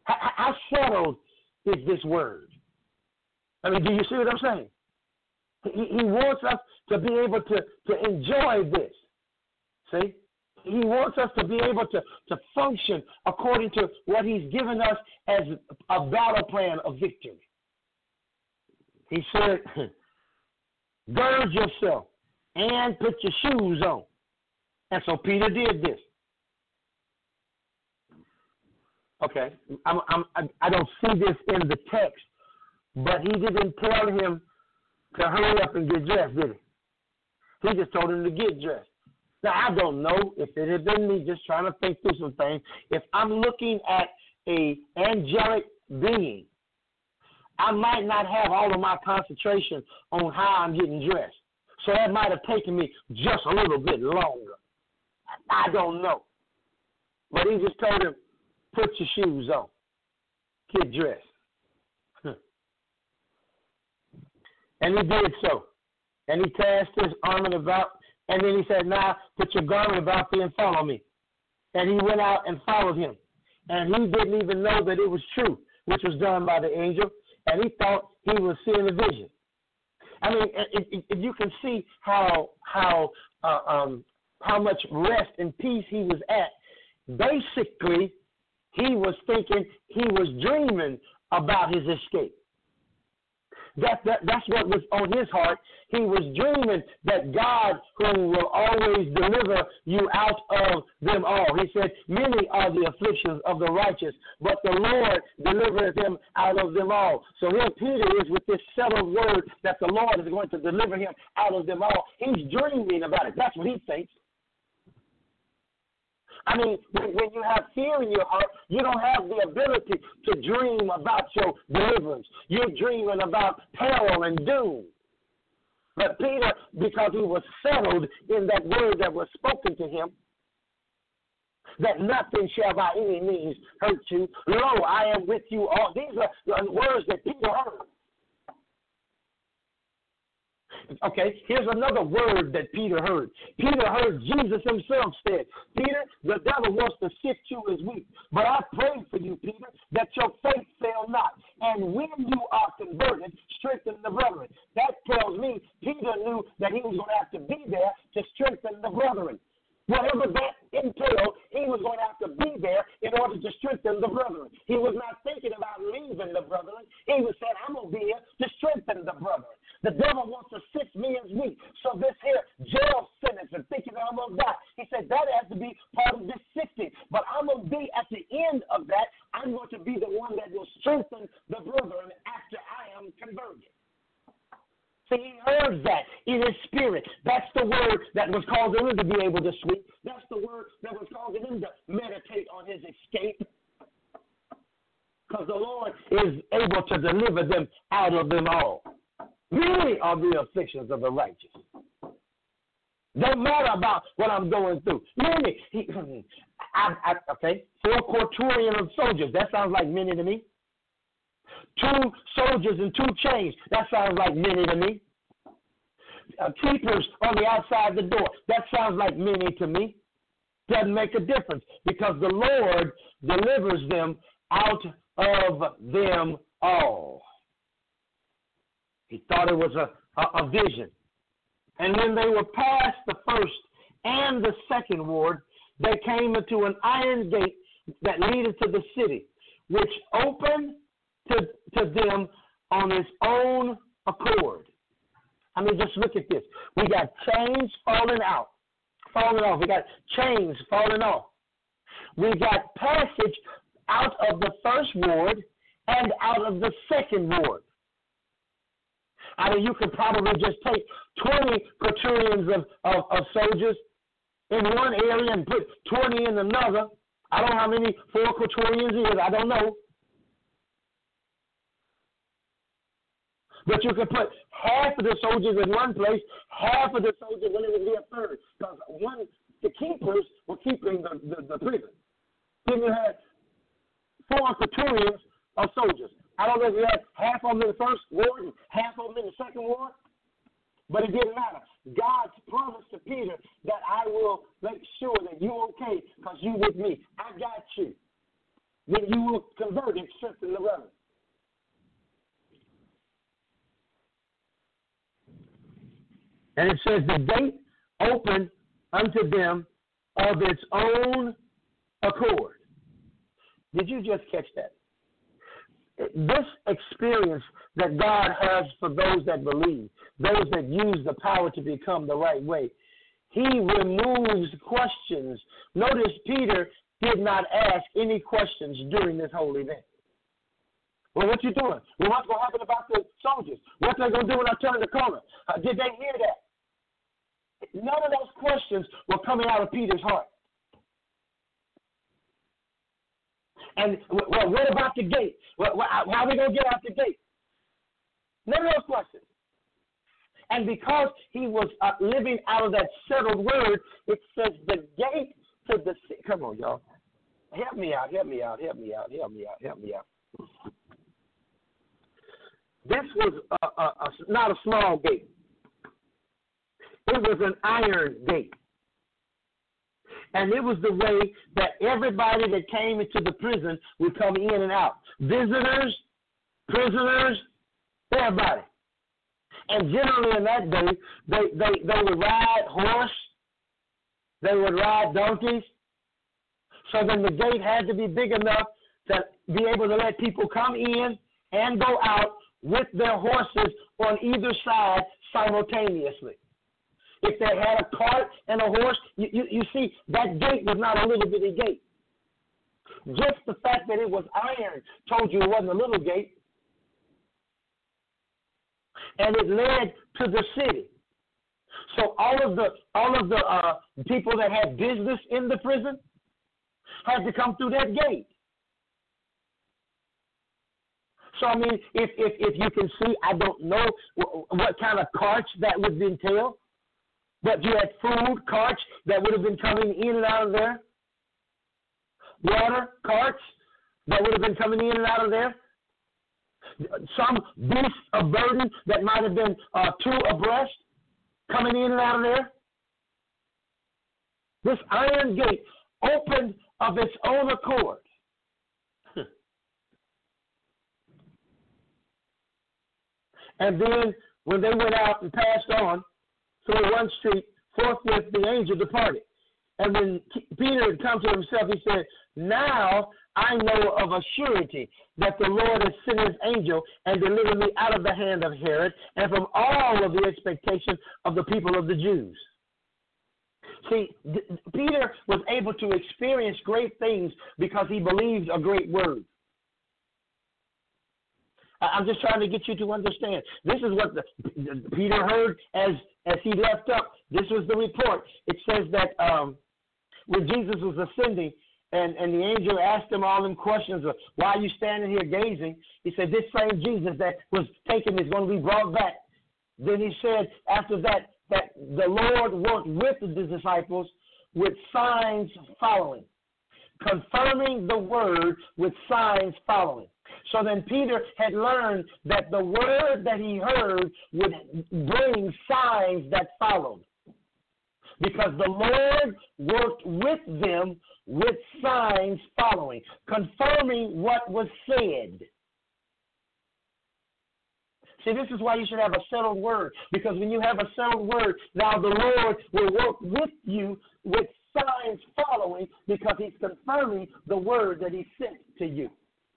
How, how settled is this word? I mean, do you see what I'm saying? He, he wants us to be able to, to enjoy this. See? He wants us to be able to, to function according to what he's given us as a battle plan of victory. He said, gird yourself and put your shoes on. And so Peter did this. Okay, I'm, I'm, I don't see this in the text, but he didn't tell him to hurry up and get dressed, did he? He just told him to get dressed. Now, I don't know if it had been me just trying to think through some things. If I'm looking at a angelic being, I might not have all of my concentration on how I'm getting dressed. So that might have taken me just a little bit longer. I don't know. But he just told him, put your shoes on. Get dressed. And he did so. And he cast his armor about, and then he said, now put your garment about thee and follow me. And he went out and followed him. And he didn't even know that it was true, which was done by the angel. And he thought he was seeing a vision. I mean, it, it, it, you can see how how uh, um, how much rest and peace he was at. Basically, he was thinking he was dreaming about his escape. That, that That's what was on his heart. He was dreaming that God, who will always deliver you out of them all. He said, many are the afflictions of the righteous, but the Lord delivereth them out of them all. So here Peter is with this settled word that the Lord is going to deliver him out of them all. He's dreaming about it. That's what he thinks. I mean, when you have fear in your heart, you don't have the ability to dream about your deliverance. You're dreaming about peril and doom. But Peter, because he was settled in that word that was spoken to him, that nothing shall by any means hurt you. Lo, I am with you all. These are the words that Peter heard. Okay, here's another word that Peter heard. Peter heard Jesus himself said, Peter, the devil wants to sift you as wheat, but I pray for you, Peter, that your faith fail not. And when you are converted, strengthen the brethren. That tells me Peter knew that he was going to have to be there to strengthen the brethren. Whatever that entailed, he was going to have to be there in order to strengthen the brethren. He was not thinking about leaving the brethren. He was saying, I'm going to be here to strengthen the brethren. The devil wants to sift me as wheat. So this here jail sentence and thinking that I'm going to die, he said that has to be part of this sifting. But I'm going to be at the end of that. I'm going to be the one that will strengthen the brethren after I am converted. See, he heard that in his spirit. That's the word that was causing him to be able to sleep. That's the word that was causing him to meditate on his escape. Because the Lord is able to deliver them out of them all. Many are the afflictions of the righteous. Don't matter about what I'm going through. Many. He, I, I, okay, four quaternion of soldiers. That sounds like many to me. Two soldiers in two chains. That sounds like many to me. Uh, keepers on the outside the door. That sounds like many to me. Doesn't make a difference because the Lord delivers them out of them all. He thought it was a, a, a vision. And when they were past the first and the second ward, they came into an iron gate that leaded to the city, which opened to, to them on its own accord. I mean, just look at this. We got chains falling out, falling off. We got chains falling off. We got passage out of the first ward and out of the second ward. I mean, you could probably just take twenty quaternions of, of, of soldiers in one area and put twenty in another. I don't know how many four quaternions is. I don't know. But you could put half of the soldiers in one place, half of the soldiers, when it would be a third. Because one, the keepers were keeping the, the, the prison. Then you had four quaternions of soldiers. I don't know if you had half of them in the first ward and half of them in the second ward, but it didn't matter. God promised to Peter that I will make sure that you're okay because you're with me. I got you. then you will convert and strengthen the remnant. And it says the gate opened unto them of its own accord. Did you just catch that? This experience that God has for those that believe, those that use the power to become the right way, he removes questions. Notice Peter did not ask any questions during this whole event. Well, what you doing? Well, what's going to happen about the soldiers? What's they going to do when I turn the corner? Uh, did they hear that? None of those questions were coming out of Peter's heart. And, well, what about the gate? Well, how are we going to get out the gate? None of those questions. And because he was uh, living out of that settled word, it says the gate to the city. Come on, y'all. Help me out, help me out, help me out, help me out, help me out. This was a, a, a, not a small gate. It was an iron gate. And it was the way that everybody that came into the prison would come in and out. Visitors, prisoners, everybody. And generally in that day, they, they, they would ride horse, they would ride donkeys. So then the gate had to be big enough to be able to let people come in and go out with their horses on either side simultaneously. If they had a cart and a horse, you, you, you see, that gate was not a little bitty gate. Just the fact that it was iron told you it wasn't a little gate. And it led to the city. So all of the all of the uh, people that had business in the prison had to come through that gate. So, I mean, if, if, if you can see, I don't know what kind of carts that would entail, but you had food carts that would have been coming in and out of there, water carts that would have been coming in and out of there, some beast of burden that might have been uh, two abreast coming in and out of there. This iron gate opened of its own accord. And then when they went out and passed on through one street, forthwith the angel departed. And when Peter had come to himself, he said, now I know of a surety that the Lord has sent his angel and delivered me out of the hand of Herod and from all of the expectation of the people of the Jews. See, Peter was able to experience great things because he believed a great word. I'm just trying to get you to understand. This is what the, Peter heard as, as he left up. This was the report. It says that um, when Jesus was ascending and, and the angel asked him all them questions of why are you standing here gazing, he said, this same Jesus that was taken is going to be brought back. Then he said after that, that the Lord worked with the disciples with signs following, confirming the word with signs following. So then Peter had learned that the word that he heard would bring signs that followed. Because the Lord worked with them with signs following, confirming what was said. See, this is why you should have a settled word. Because when you have a settled word, now the Lord will work with you with signs following because he's confirming the word that he sent to you.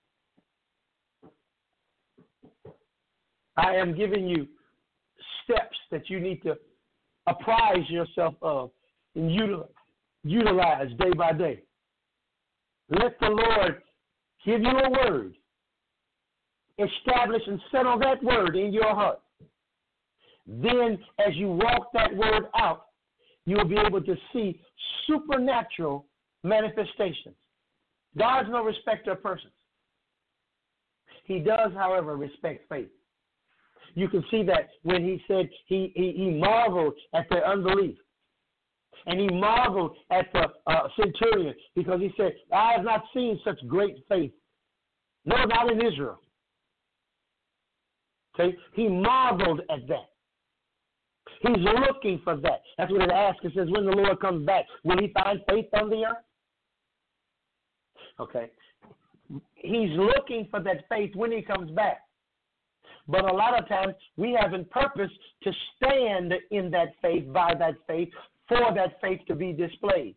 I am giving you steps that you need to apprise yourself of and utilize day by day. Let the Lord give you a word. Establish and settle that word in your heart. Then as you walk that word out, you'll be able to see supernatural manifestations. God's no respecter of persons. He does, however, respect faith. You can see that when he said he, he, he marveled at their unbelief. And he marveled at the uh, centurion because he said, I have not seen such great faith, no, not in Israel. Okay? He marveled at that. He's looking for that. That's what it asks. It says, when the Lord comes back, will he find faith on the earth? Okay. he's looking for that faith when he comes back. But a lot of times we haven't purpose to stand in that faith, by that faith, for that faith to be displayed.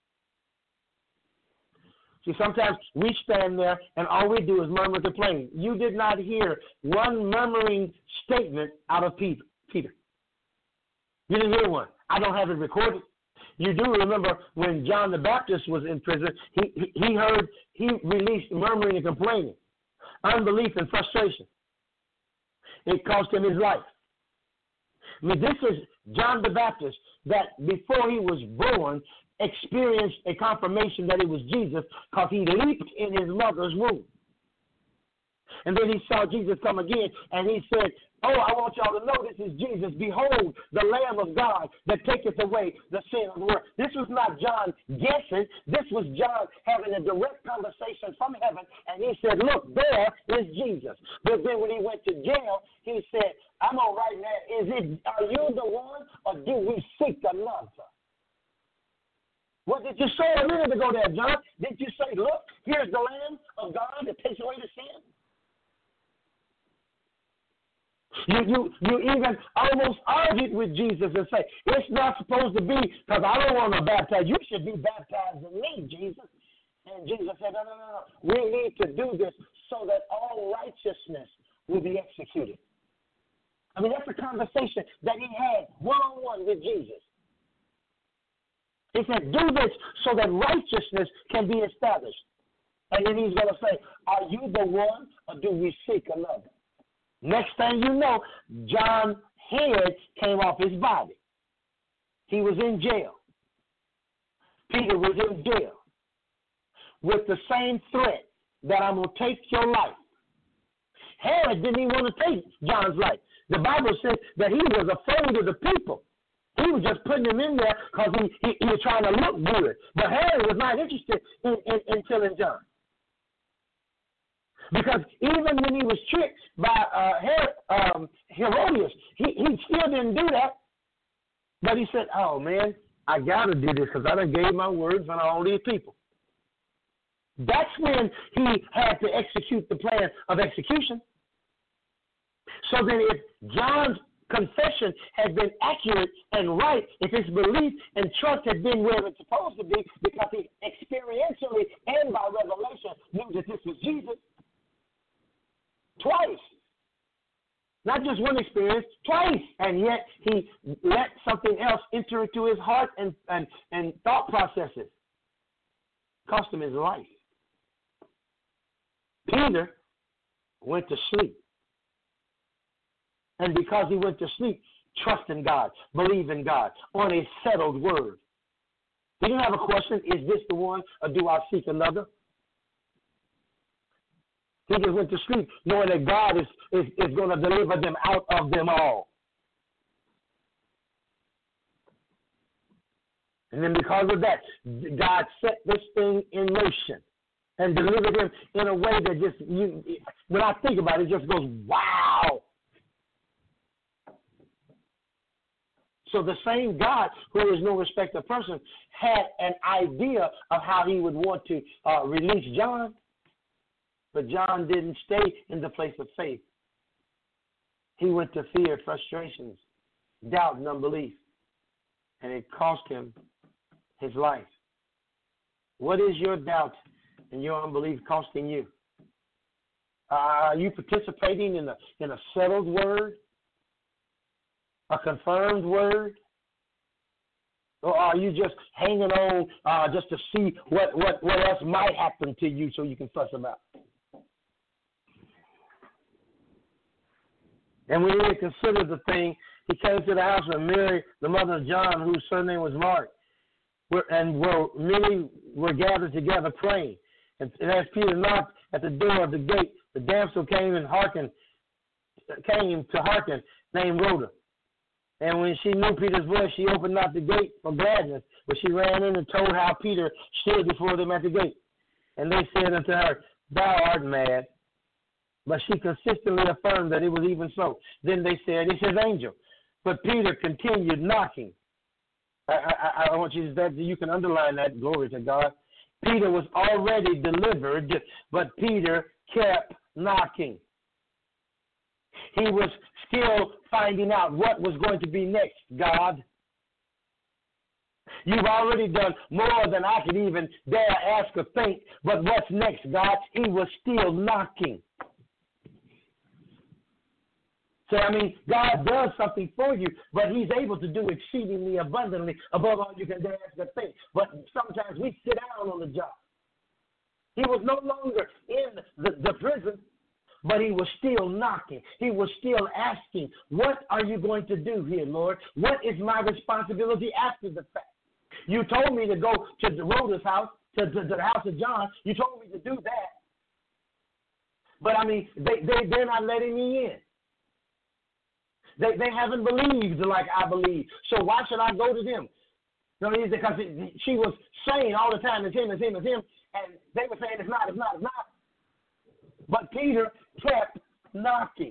See, sometimes we stand there and all we do is murmur and complain. You did not hear one murmuring statement out of Peter. Peter. You didn't hear one. I don't have it recorded. You do remember when John the Baptist was in prison, he, he, he heard, he released murmuring and complaining, unbelief and frustration. It cost him his life. I mean, this is John the Baptist that before he was born experienced a confirmation that it was Jesus because he leaped in his mother's womb. And then he saw Jesus come again, and he said, oh, I want y'all to know this is Jesus. Behold, the Lamb of God that taketh away the sin of the world. This was not John guessing. This was John having a direct conversation from heaven, and he said, look, there is Jesus. But then when he went to jail, he said, I'm all right now. Is it, are you the one, or do we seek another? What did you say a minute ago there, John? Did you say, look, here's the Lamb of God that takes away the sin? You, you, you even almost argued with Jesus and say, it's not supposed to be because I don't want to baptize. You should be baptized in me, Jesus. And Jesus said, no, no, no, no. We need to do this so that all righteousness will be executed. I mean, that's a conversation that he had one-on-one with Jesus. He said, do this so that righteousness can be established. And then he's going to say, are you the one or do we seek another? Next thing you know, John's head came off his body. He was in jail. Peter was in jail with the same threat that I'm going to take your life. Herod didn't even want to take John's life. The Bible says that he was afraid of the people. He was just putting him in there because he, he, he was trying to look good. But Herod was not interested in, in, in killing John. Because even when he was tricked by uh, Herod, um, Herodias, he, he still didn't do that. But he said, oh, man, I got to do this because I done gave my words on all these people. That's when he had to execute the plan of execution. So then if John's confession had been accurate and right, if his belief and trust had been where it's supposed to be, because he experientially and by revelation knew that this was Jesus, twice. Not just one experience, twice. And yet he let something else enter into his heart and, and, and thought processes. Cost him his life. Peter went to sleep. And because he went to sleep, trust in God, believe in God, on a settled word. He didn't have a question, is this the one or do I seek another? He just went to sleep knowing that God is, is, is going to deliver them out of them all. And then because of that, God set this thing in motion and delivered him in a way that just, you, when I think about it, it just goes, wow. So the same God, who is no respecter of person, had an idea of how he would want to uh, release John. But John didn't stay in the place of faith. He went to fear, frustrations, doubt, and unbelief. And it cost him his life. What is your doubt and your unbelief costing you? Uh, are you participating in a, in a settled word? A confirmed word? Or are you just hanging on uh, just to see what, what, what else might happen to you so you can fuss about? And when he considered the thing, he came to the house of Mary, the mother of John, whose surname was Mark, and where many were gathered together praying. And, and as Peter knocked at the door of the gate, the damsel came and hearkened, came to hearken, named Rhoda. And when she knew Peter's voice, she opened not the gate for gladness, but she ran in and told how Peter stood before them at the gate. And they said unto her, thou art mad. But she consistently affirmed that it was even so. Then they said, it's his angel. But Peter continued knocking. I, I, I want you to, that you can underline that, glory to God. Peter was already delivered, but Peter kept knocking. He was still finding out what was going to be next, God. You've already done more than I could even dare ask or think, but what's next, God? He was still knocking. So, I mean, God does something for you, but he's able to do exceedingly abundantly above all you can dare ask or think. But sometimes we sit down on the job. He was no longer in the, the prison, but he was still knocking. He was still asking, what are you going to do here, Lord? What is my responsibility after the fact? You told me to go to the Rhoda's house, to, to, to the house of John. You told me to do that. But, I mean, they, they, they're not letting me in. They they haven't believed like I believe. So why should I go to them? No, because it, she was saying all the time, it's him, it's him, it's him. And they were saying, it's not, it's not, it's not. But Peter kept knocking.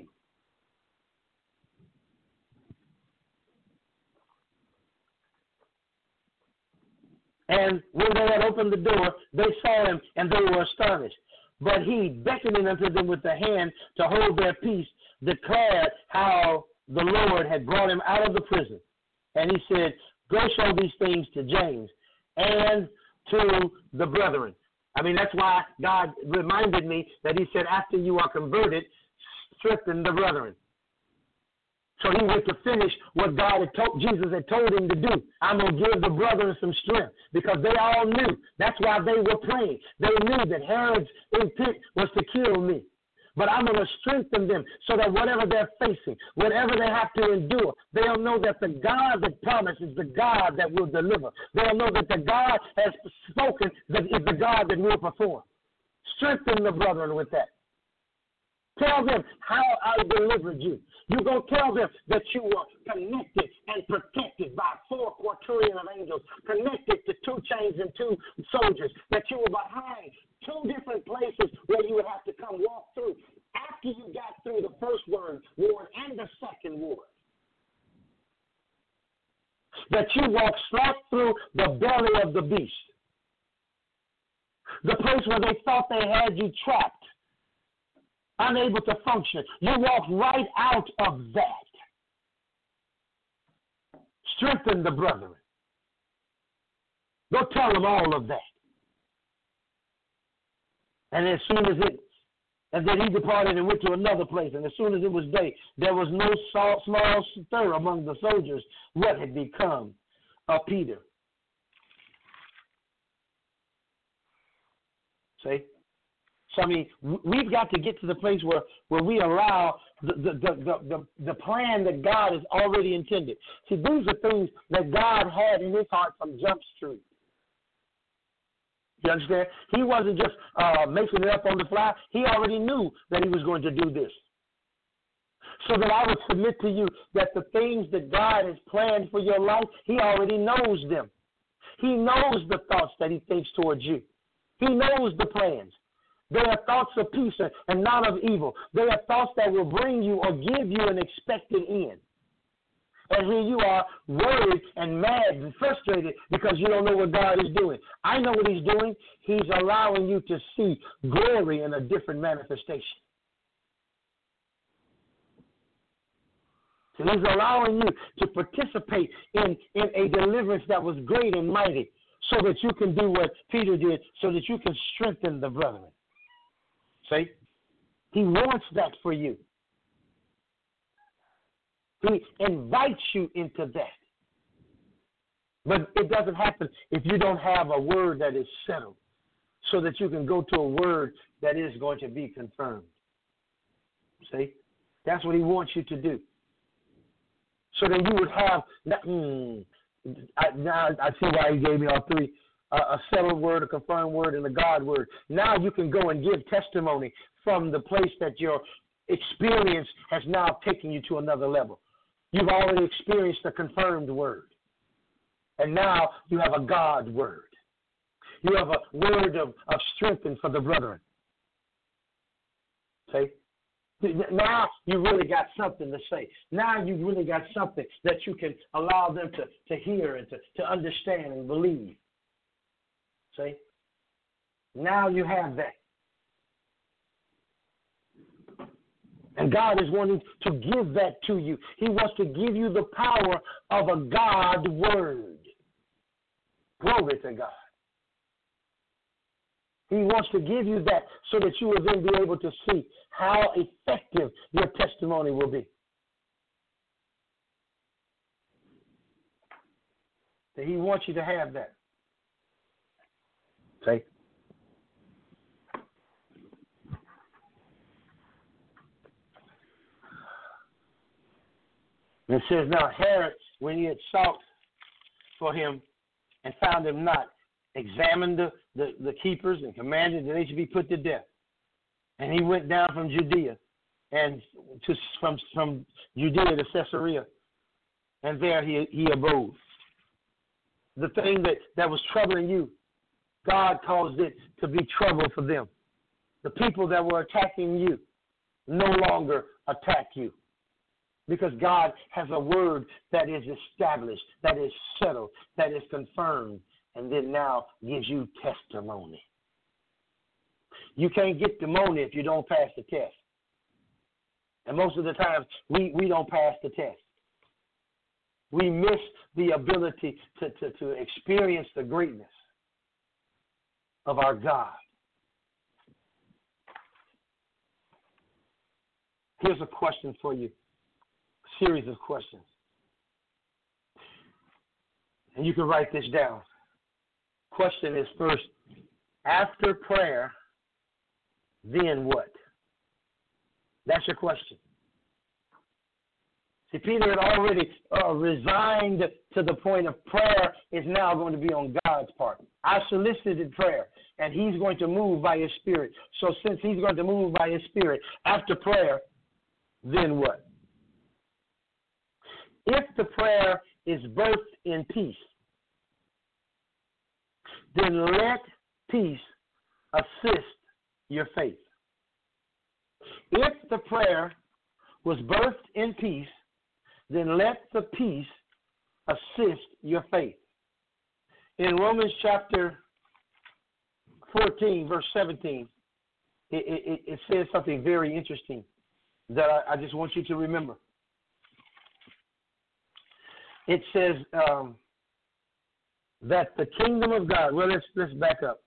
And when they had opened the door, they saw him, and they were astonished. But he, beckoning unto them with the hand to hold their peace, declared how the Lord had brought him out of the prison. And he said, go show these things to James and to the brethren. I mean, that's why God reminded me that he said, after you are converted, strengthen the brethren. So he went to finish what God had told, Jesus had told him to do. I'm going to give the brethren some strength because they all knew. That's why they were praying. They knew that Herod's intent was to kill me. But I'm going to strengthen them so that whatever they're facing, whatever they have to endure, they'll know that the God that promises is the God that will deliver. They'll know that the God has spoken that is the God that will perform. Strengthen the brethren with that. Tell them how I delivered you. You're going to tell them that you were connected and protected by four quaternion of angels, connected to two chains and two soldiers, that you were behind two different places where you would have to come walk through after you got through the first word, ward and the second ward. That you walked straight through the belly of the beast, the place where they thought they had you trapped, unable to function. You walked right out of that. Strengthen the brethren. Go tell them all of that. And as soon as it, and then he departed and went to another place. And as soon as it was day, there was no small stir among the soldiers what had become of Peter. See? So, I mean, we've got to get to the place where, where we allow the, the, the, the, the plan that God has already intended. See, these are things that God had in his heart from Jump Street. You understand? He wasn't just uh, making it up on the fly. He already knew that he was going to do this. So that I would submit to you that the things that God has planned for your life, he already knows them. He knows the thoughts that he thinks towards you. He knows the plans. They are thoughts of peace and not of evil. They are thoughts that will bring you or give you an expected end. And here you are worried and mad and frustrated because you don't know what God is doing. I know what he's doing. He's allowing you to see glory in a different manifestation. So he's allowing you to participate in, in a deliverance that was great and mighty so that you can do what Peter did, so that you can strengthen the brethren. See? He wants that for you. He invites you into that. But it doesn't happen if you don't have a word that is settled so that you can go to a word that is going to be confirmed. See? That's what he wants you to do. So that you would have, hmm, I, now I see why he gave me all three. Uh, a settled word, a confirmed word, and a God word. Now you can go and give testimony from the place that your experience has now taken you to another level. You've already experienced a confirmed word. And now you have a God word. You have a word of, of strength for the brethren. See? Now you really got something to say. Now you really got something that you can allow them to, to hear and to, to understand and believe. See? Now you have that. And God is wanting to give that to you. He wants to give you the power of a God word. Glory to God. He wants to give you that so that you will then be able to see how effective your testimony will be. That he wants you to have that. Okay? And it says, now Herod, when he had sought for him and found him not, examined the, the, the keepers and commanded that they should be put to death. And he went down from Judea and to from from Judea to Caesarea, and there he he abode. The thing that, that was troubling you, God caused it to be trouble for them. The people that were attacking you no longer attack you. Because God has a word that is established, that is settled, that is confirmed, and then now gives you testimony. You can't get the money if you don't pass the test. And most of the times, we, we don't pass the test. We miss the ability to, to, to experience the greatness of our God. Here's a question for you. Series of questions. And you can write this down. Question is first, after prayer, then what? That's your question. See, Peter had already uh, resigned to the point of prayer is now going to be on God's part. I solicited prayer, and he's going to move by his Spirit. So since he's going to move by his Spirit, after prayer, then what? If the prayer is birthed in peace, then let peace assist your faith. If the prayer was birthed in peace, then let the peace assist your faith. In Romans chapter fourteen, verse seventeen, it, it, it says something very interesting that I, I just want you to remember. It says um, that the kingdom of God, well, let's, let's back up.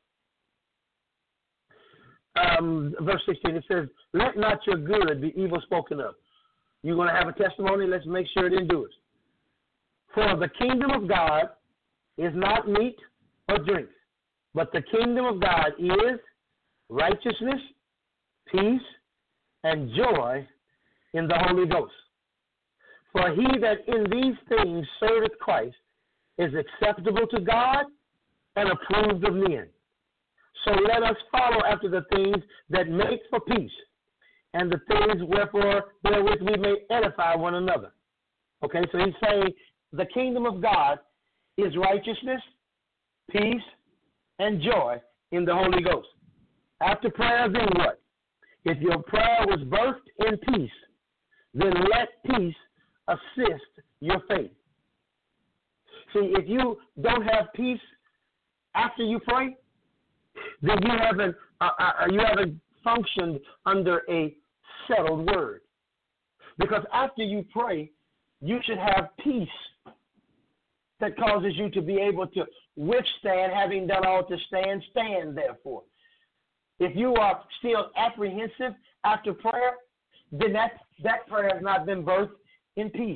Um, verse sixteen, it says, let not your good be evil spoken of. You're going to have a testimony, let's make sure it endures. For the kingdom of God is not meat or drink, but the kingdom of God is righteousness, peace, and joy in the Holy Ghost. For he that in these things serveth Christ is acceptable to God and approved of men. So let us follow after the things that make for peace, and the things wherefore wherewith we may edify one another. Okay, so he's saying the kingdom of God is righteousness, peace, and joy in the Holy Ghost. After prayer, then what? If your prayer was birthed in peace, then let peace assist your faith. See, if you don't have peace after you pray, then you haven't uh, uh, you haven't functioned under a settled word. Because after you pray, you should have peace that causes you to be able to withstand, having done all to stand, stand therefore. If you are still apprehensive after prayer, then that, that prayer has not been birthed in peace.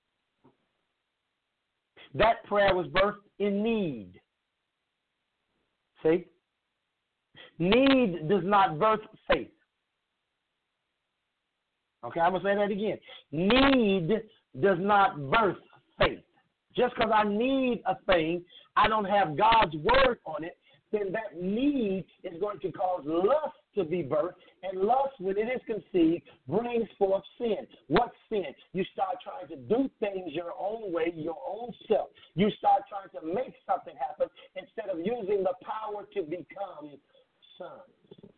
That prayer was birthed in need. See? Need does not birth faith. Okay, I'm going to say that again. Need does not birth faith. Just because I need a thing, I don't have God's word on it, then that need is going to cause lust to be birthed, and lust, when it is conceived, brings forth sin. What sin? You start trying to do things your own way, your own self. You start trying to make something happen instead of using the power to become sons.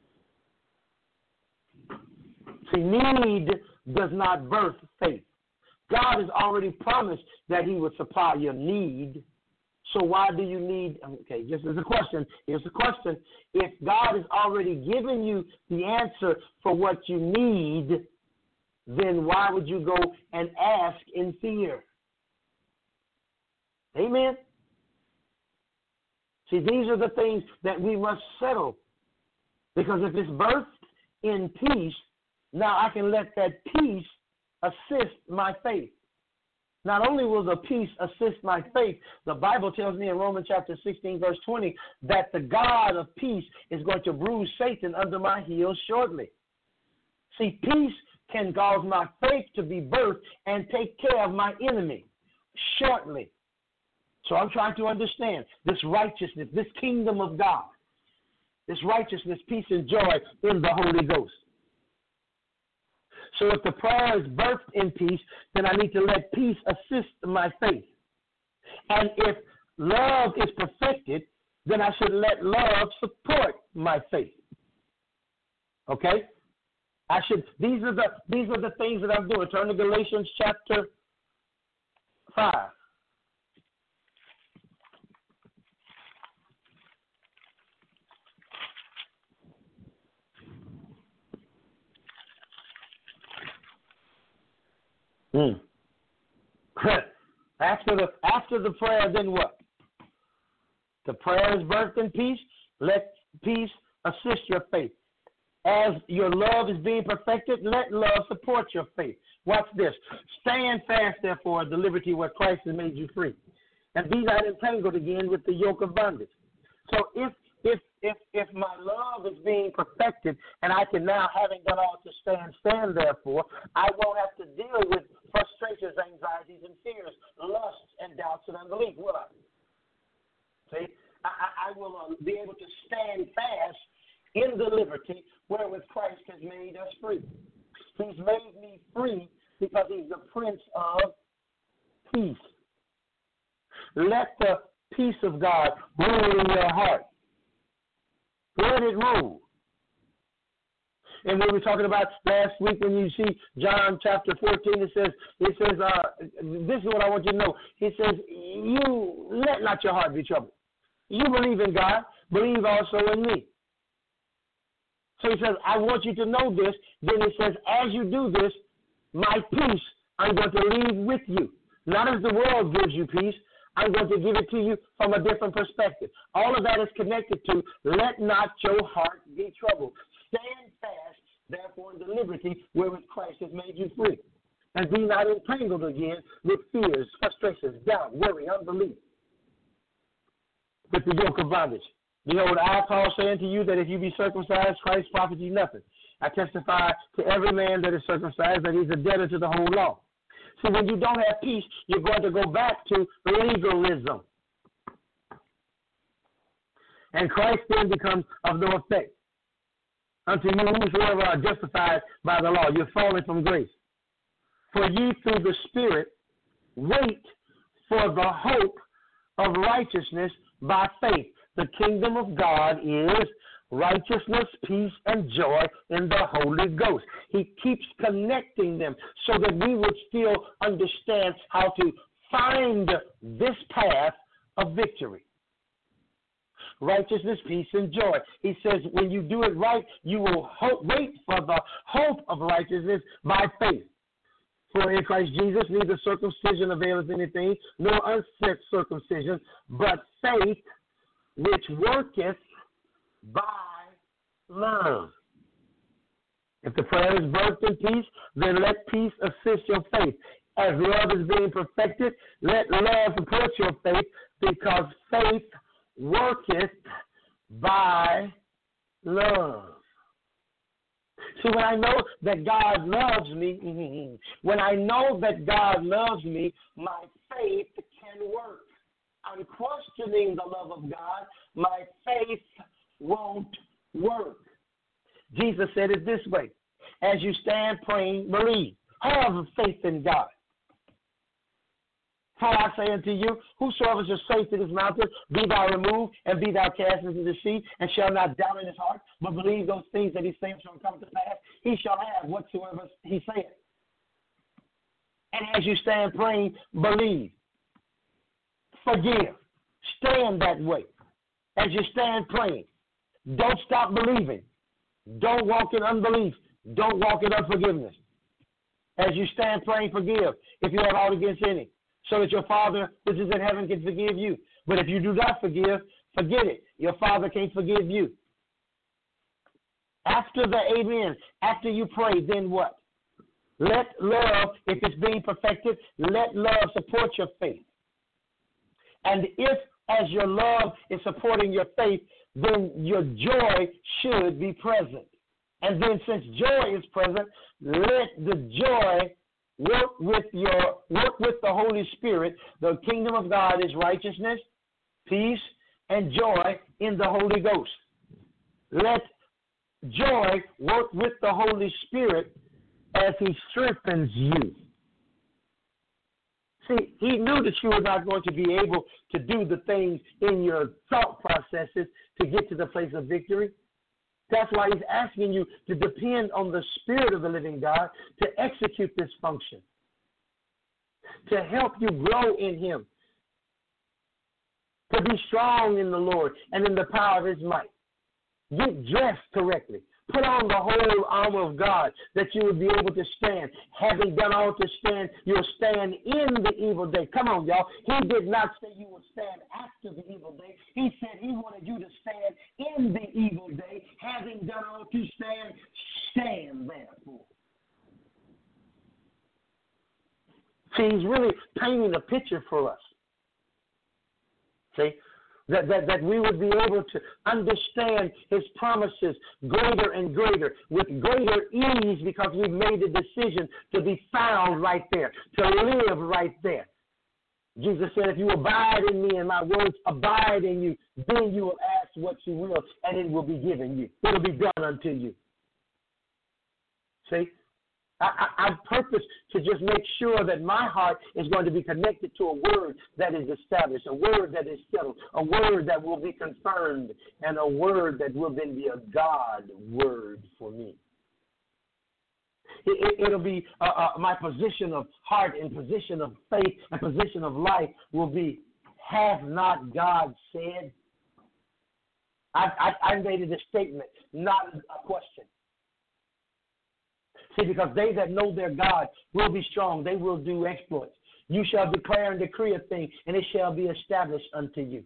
See, need does not birth faith. God has already promised that he would supply your need. So why do you need, okay, just as a question, here's the question. If God has already given you the answer for what you need, then why would you go and ask in fear? Amen? See, these are the things that we must settle. Because if it's birthed in peace, now I can let that peace assist my faith. Not only will the peace assist my faith, the Bible tells me in Romans chapter sixteen, verse twenty, that the God of peace is going to bruise Satan under my heels shortly. See, peace can cause my faith to be birthed and take care of my enemy shortly. So I'm trying to understand this righteousness, this kingdom of God, this righteousness, peace, and joy in the Holy Ghost. So if the prayer is birthed in peace, then I need to let peace assist my faith. And if love is perfected, then I should let love support my faith. Okay? I should. These are the these are the things that I'm doing. Turn to Galatians chapter five. Hmm. After the after the prayer, then what? The prayer is birthed in peace. Let peace assist your faith. As your love is being perfected, let love support your faith. Watch this. Stand fast, therefore, at the liberty where Christ has made you free, and be not entangled again with the yoke of bondage. So if if if if my love is being perfected, and I can now, having done all to stand, stand therefore, I won't have to deal with frustrations, anxieties, and fears, lusts, and doubts, and unbelief, will I? See, I, I will uh, be able to stand fast in the liberty wherewith Christ has made us free. He's made me free because he's the Prince of Peace. Let the peace of God rule in your heart. Let it rule. And we were talking about last week, when you see John chapter fourteen, it says, it says, uh, this is what I want you to know. It says, you let not your heart be troubled. You believe in God, believe also in me. So he says, I want you to know this. Then it says, as you do this, my peace I'm going to leave with you. Not as the world gives you peace, I'm going to give it to you from a different perspective. All of that is connected to let not your heart be troubled. Stand fast, therefore, in the liberty wherewith Christ has made you free. And be not entangled again with fears, frustrations, doubt, worry, unbelief, with the yoke of bondage. Behold, I, Paul, say unto you that if you be circumcised, Christ profits you nothing. I testify to every man that is circumcised that he's a debtor to the whole law. See, when you don't have peace, you're going to go back to legalism. And Christ then becomes of no effect. Unto you whosoever are justified by the law, you're falling from grace. For ye through the Spirit wait for the hope of righteousness by faith. The kingdom of God is righteousness, peace, and joy in the Holy Ghost. He keeps connecting them so that we would still understand how to find this path of victory. Righteousness, peace, and joy. He says when you do it right, you will hope, wait for the hope of righteousness by faith. For in Christ Jesus neither circumcision availeth anything, nor uncircumcision, but faith which worketh by love. If the prayer is birthed in peace, then let peace assist your faith. As love is being perfected, let love support your faith, because faith worketh by love. See, when I know that God loves me, when I know that God loves me, my faith can work. I'm questioning the love of God, my faith won't work. Jesus said it this way: as you stand praying, believe. Have faith in God. For I say unto you, whosoever shall say to this mountain, be thou removed, and be thou cast into the sea, and shall not doubt in his heart, but believe those things that he saith shall come to pass, he shall have whatsoever he saith. And as you stand praying, believe. Forgive. stand that way. As you stand praying, don't stop believing. Don't walk in unbelief. Don't walk in unforgiveness. As you stand praying, forgive if you have aught against any, so that your Father which is in heaven can forgive you. But if you do not forgive, forget it. Your Father can't forgive you. After the amen, after you pray, then what? Let love, if it's being perfected, let love support your faith. And if, as your love is supporting your faith, then your joy should be present. And then since joy is present, let the joy work with your work with the Holy Spirit. The kingdom of God is righteousness, peace, and joy in the Holy Ghost. Let joy work with the Holy Spirit as he strengthens you. See, he knew that you were not going to be able to do the things in your thought processes to get to the place of victory. That's why he's asking you to depend on the Spirit of the living God to execute this function, to help you grow in him, to be strong in the Lord and in the power of his might. Get dressed correctly. Put on the whole armor of God that you would be able to stand. Having done all to stand, you'll stand in the evil day. Come on, y'all. He did not say you would stand after the evil day. He said he wanted you to stand in the evil day. Having done all to stand, stand therefore. See, he's really painting a picture for us. See? That, that, that we would be able to understand his promises greater and greater with greater ease because we've made the decision to be found right there, to live right there. Jesus said, if you abide in me and my words abide in you, then you will ask what you will and it will be given you. It will be done unto you. See? I, I, I purpose to just make sure that my heart is going to be connected to a word that is established, a word that is settled, a word that will be confirmed, and a word that will then be a God word for me. It, it, it'll be uh, uh, my position of heart and position of faith and position of life will be, have not God said? I, I, I made it a statement, not a question. See, because they that know their God will be strong. They will do exploits. You shall declare and decree a thing, and it shall be established unto you.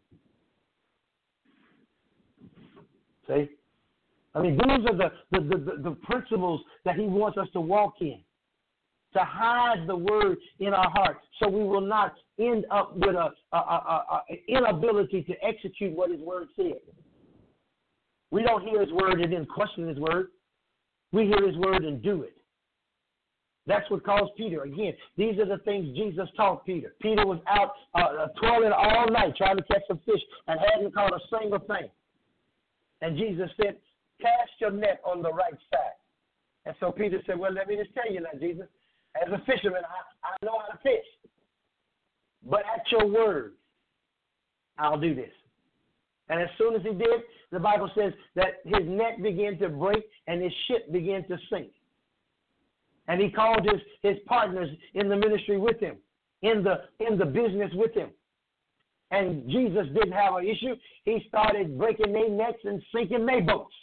See? I mean, those are the, the, the, the principles that he wants us to walk in, to hide the word in our heart so we will not end up with a, a, a, a, a inability to execute what his word said. We don't hear his word and then question his word. We hear his word and do it. That's what caused Peter. Again, these are the things Jesus taught Peter. Peter was out uh, toiling all night trying to catch some fish and hadn't caught a single thing. And Jesus said, cast your net on the right side. And so Peter said, well, let me just tell you now, Jesus, as a fisherman, I, I know how to fish. But at your word, I'll do this. And as soon as he did, the Bible says that his net began to break and his ship began to sink. And he called his, his partners in the ministry with him, in the in the business with him. And Jesus didn't have an issue. He started breaking their nets and sinking their boats.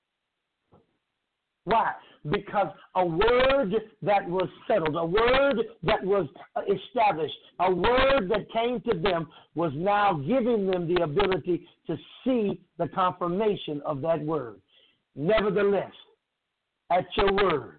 Why? Because a word that was settled, a word that was established, a word that came to them was now giving them the ability to see the confirmation of that word. Nevertheless, at your word.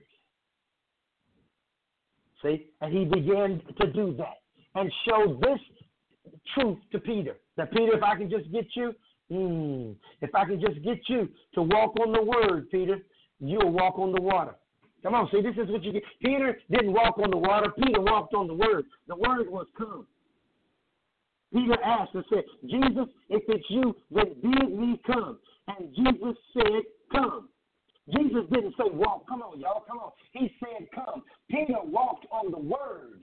See? And he began to do that and show this truth to Peter. That, Peter, if I can just get you, mm, if I can just get you to walk on the word, Peter, you'll walk on the water. Come on, see, this is what you get. Peter didn't walk on the water. Peter walked on the word. The word was come. Peter asked and said, Jesus, if it's you, then bid me come. And Jesus said, come. Jesus didn't say walk. Come on, y'all, come on. He said come. Peter walked on the word.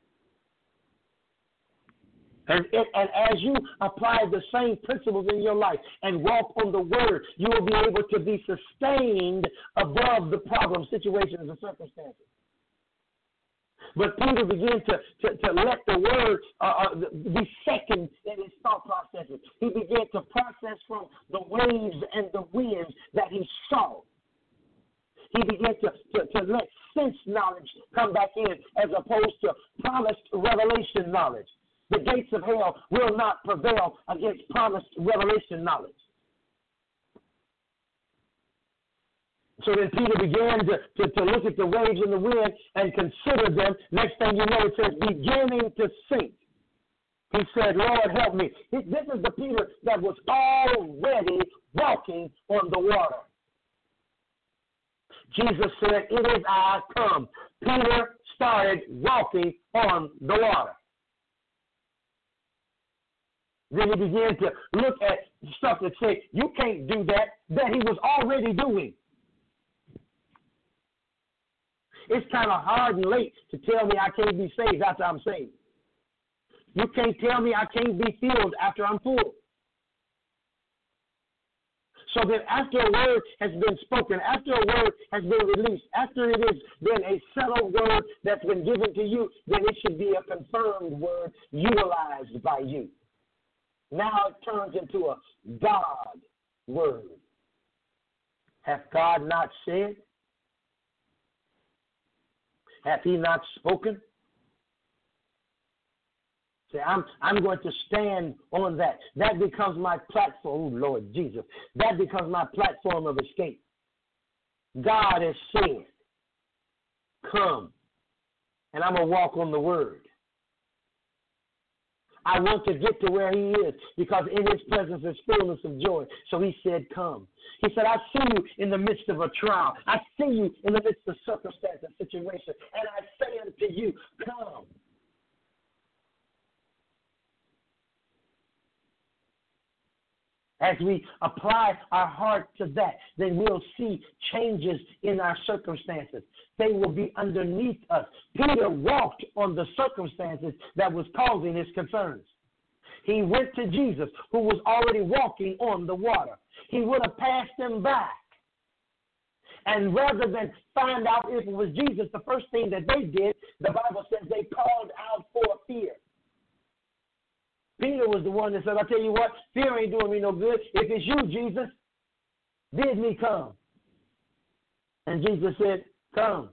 And, and, and as you apply the same principles in your life and walk on the word, you will be able to be sustained above the problem, situations, and circumstances. But Peter began to, to, to let the word uh, be second in his thought processes. He began to process from the waves and the winds that he saw. He began to, to, to let sense knowledge come back in as opposed to promised revelation knowledge. The gates of hell will not prevail against promised revelation knowledge. So then Peter began to, to, to look at the waves and the wind and consider them. Next thing you know, it says, beginning to sink. He said, Lord, help me. This is the Peter that was already walking on the water. Jesus said, it is I, come. Peter started walking on the water. Then he began to look at stuff that said, you can't do that, that he was already doing. It's kind of hard and late to tell me I can't be saved after I'm saved. You can't tell me I can't be filled after I'm full. So that after a word has been spoken, after a word has been released, after it has been a settled word that's been given to you, then it should be a confirmed word utilized by you. Now it turns into a God word. Hath God not said? Hath he not spoken? Say, I'm, I'm going to stand on that. That becomes my platform. Oh, Lord Jesus. That becomes my platform of escape. God has said, come. And I'm going to walk on the word. I want to get to where he is because in his presence is fullness of joy. So he said, come. He said, I see you in the midst of a trial. I see you in the midst of circumstance and situation. And I say unto you, come. As we apply our heart to that, then we'll see changes in our circumstances. They will be underneath us. Peter walked on the circumstances that was causing his concerns. He went to Jesus, who was already walking on the water. He would have passed him by. And rather than find out if it was Jesus, the first thing that they did, the Bible says they called out for fear. Peter was the one that said, I'll tell you what, fear ain't doing me no good. If it's you, Jesus, bid me come. And Jesus said, come.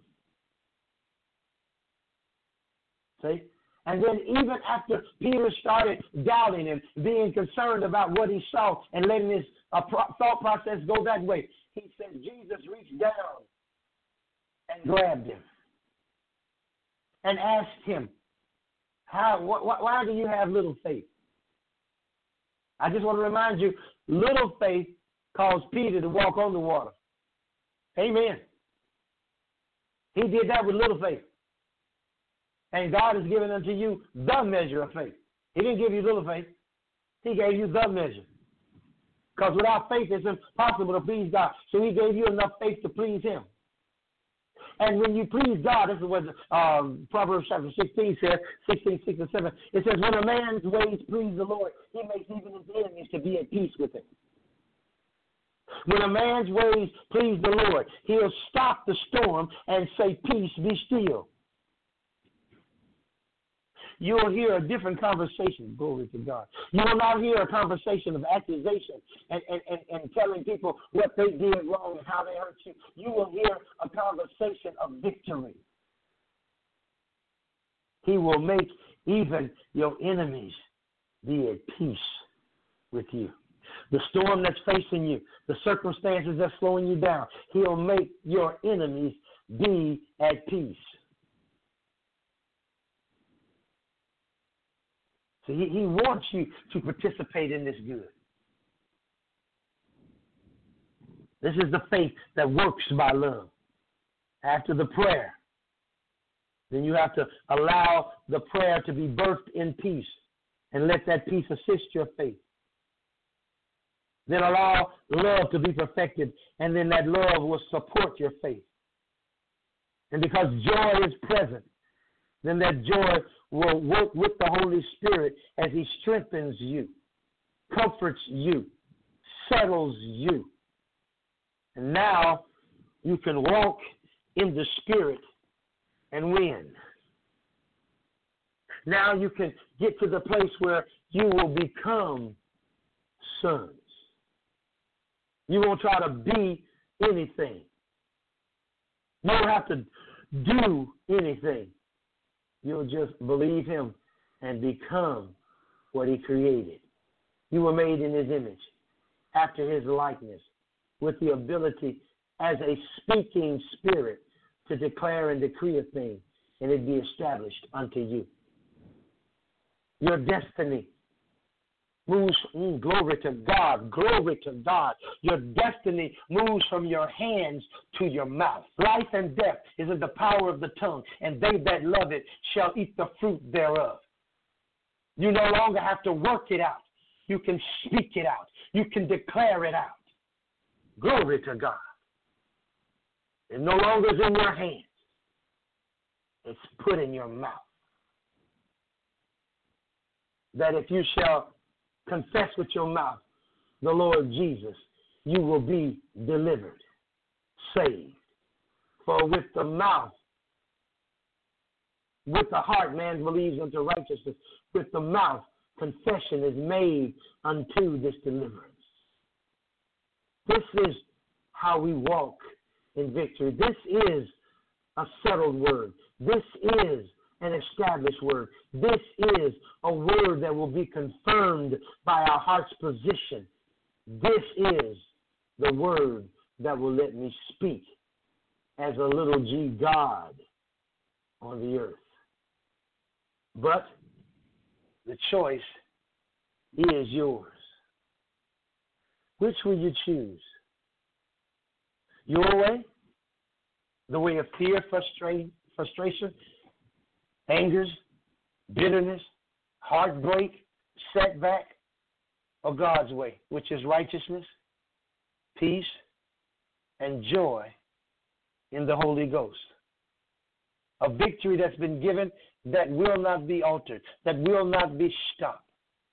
See? And then even after Peter started doubting and being concerned about what he saw and letting his uh, pro- thought process go that way, he said Jesus reached down and grabbed him and asked him, How? Wh- wh- why do you have little faith? I just want to remind you, little faith caused Peter to walk on the water. Amen. He did that with little faith. And God has given unto you the measure of faith. He didn't give you little faith. He gave you the measure. Because without faith, it's impossible to please God. So he gave you enough faith to please him. And when you please God, this is what um, Proverbs chapter sixteen says, sixteen, six and seven. It says, when a man's ways please the Lord, he makes even his enemies to be at peace with him. When a man's ways please the Lord, he'll stop the storm and say, peace, be still. You will hear a different conversation. Glory to God. You will not hear a conversation of accusation and, and, and, and telling people what they did wrong and how they hurt you. You will hear a conversation of victory. He will make even your enemies be at peace with you. The storm that's facing you, the circumstances that's slowing you down, he'll make your enemies be at peace. So he, he wants you to participate in this good. This is the faith that works by love. After the prayer, then you have to allow the prayer to be birthed in peace and let that peace assist your faith. Then allow love to be perfected, and then that love will support your faith. And because joy is present, then that joy will work with the Holy Spirit as he strengthens you, comforts you, settles you. And now you can walk in the Spirit and win. Now you can get to the place where you will become sons. You won't try to be anything. You don't have to do anything. You'll just believe him and become what he created. You were made in his image, after his likeness, with the ability as a speaking spirit to declare and decree a thing, and it be established unto you. Your destiny moves, mm, glory to God, glory to God. Your destiny moves from your hands to your mouth. Life and death is in the power of the tongue, and they that love it shall eat the fruit thereof. You no longer have to work it out. You can speak it out. You can declare it out. Glory to God. It no longer is in your hands. It's put in your mouth. That if you shall confess with your mouth the Lord Jesus, you will be delivered, saved. For with the mouth, with the heart, man believes unto righteousness. With the mouth, confession is made unto this deliverance. This is how we walk in victory. This is a settled word. This is an established word. This is a word that will be confirmed by our heart's position. This is the word that will let me speak as a little g God on the earth. But the choice is yours. Which will you choose? Your way? The way of fear, frustra- frustration, angers, bitterness, heartbreak, setback, or God's way, which is righteousness, peace, and joy in the Holy Ghost. A victory that's been given that will not be altered, that will not be stopped.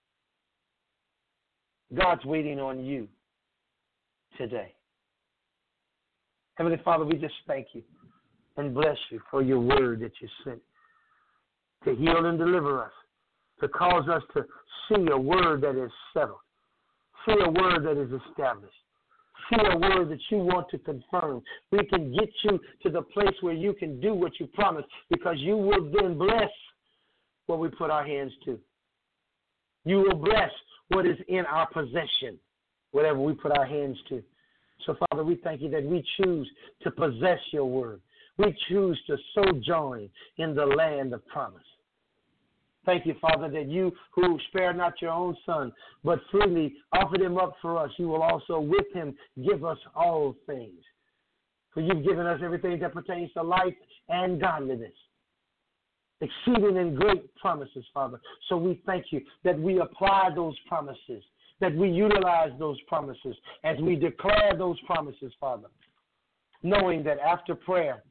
God's waiting on you today. Heavenly Father, we just thank you and bless you for your word that you sent to heal and deliver us, to cause us to see a word that is settled, see a word that is established, see a word that you want to confirm. We can get you to the place where you can do what you promised, because you will then bless what we put our hands to. You will bless what is in our possession, whatever we put our hands to. So, Father, we thank you that we choose to possess your word. We choose to sojourn in the land of promise. Thank you, Father, that you who spared not your own son, but freely offered him up for us, you will also with him give us all things. For you've given us everything that pertains to life and godliness. Exceeding and great promises, Father. So we thank you that we apply those promises, that we utilize those promises as we declare those promises, Father, knowing that after prayer,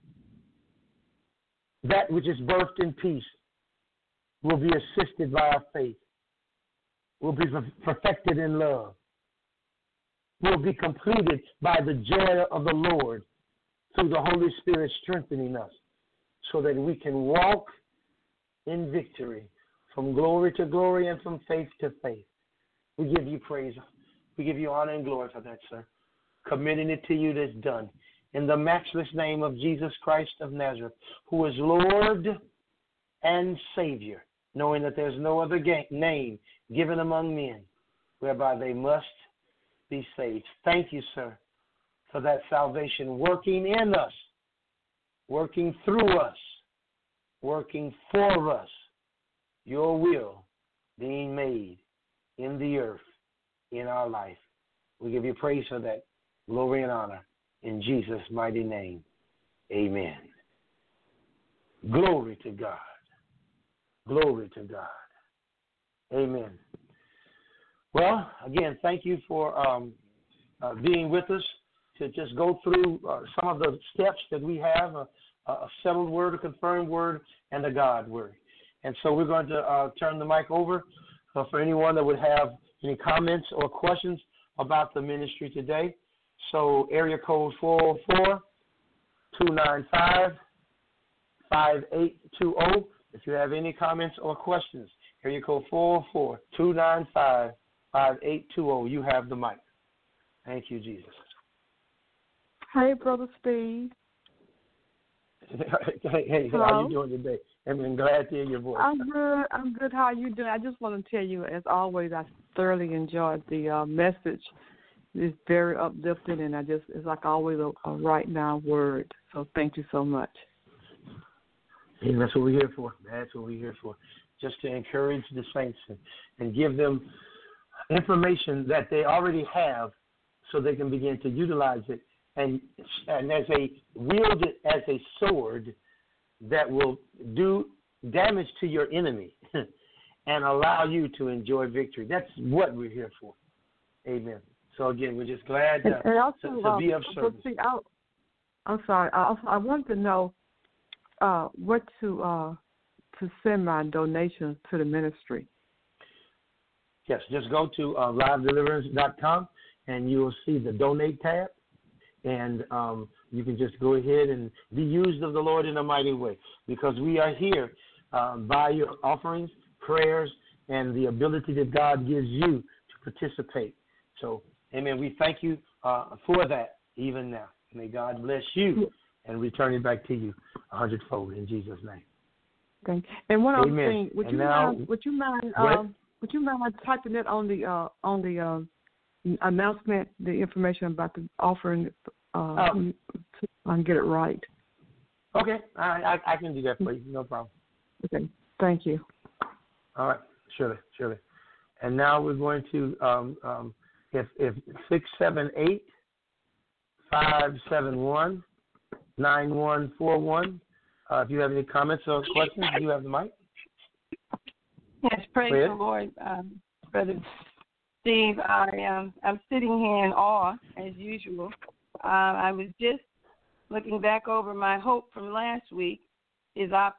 that which is birthed in peace will be assisted by our faith, will be perfected in love, will be completed by the joy of the Lord through the Holy Spirit strengthening us, so that we can walk in victory from glory to glory and from faith to faith. We give you praise. We give you honor and glory for that, sir. Committing it to you that's done. In the matchless name of Jesus Christ of Nazareth, who is Lord and Savior, knowing that there's no other ga- name given among men whereby they must be saved. Thank you, sir, for that salvation working in us, working through us, working for us, your will being made in the earth, in our life. We give you praise for that, glory and honor, in Jesus' mighty name. Amen. Glory to God. Glory to God. Amen. Well, again, thank you for um, uh, being with us to just go through uh, some of the steps that we have, a, a settled word, a confirmed word, and a God word. And so we're going to uh, turn the mic over uh, for anyone that would have any comments or questions about the ministry today. So area code four oh four, two nine five, five eight two zero. If you have any comments or questions, area code four oh four, two nine five, five eight two zero. You have the mic. Thank you, Jesus. Hey, Brother Steve. hey, hey, Hello? how you doing today? I'm glad to hear your voice. I'm good. I'm good. How are you doing? I just want to tell you, as always, I thoroughly enjoyed the uh, message. It's very uplifting, and I just it's like always a, a right now word. So thank you so much. Hey, that's what we're here for. That's what we're here for. Just to encourage the saints and, and give them information that they already have so they can begin to utilize it and, and as a wield it as a sword that will do damage to your enemy and allow you to enjoy victory. That's what we're here for. Amen. So, again, we're just glad uh, and also, to, to be of um, service. See, I, I'm sorry. I, also, I wanted to know uh, what to uh, to send my donations to the ministry. Yes, just go to uh, live deliverance dot com and you will see the donate tab. And um, you can just go ahead and be used of the Lord in a mighty way, because we are here uh, by your offerings, prayers, and the ability that God gives you to participate. So, amen, we thank you uh, for that even now. May God bless you and return it back to you a hundredfold in Jesus' name. Thank you. And one other Amen. thing, would And you now, mind? Would you mind? Um, would you mind typing it on the uh, on the um, announcement, the information about the offering? Uh, oh. I can get it right. Okay, I, I I can do that for you. No problem. Okay, thank you. All right, surely, surely. And now we're going to um, um, if if six seven eight five seven one nine one four one. Uh, if you have any comments or questions, you have the mic. Yes, praise the Lord, um, Brother Steve. I am I'm sitting here in awe as usual. Uh, I was just looking back over my hope from last week. Is op,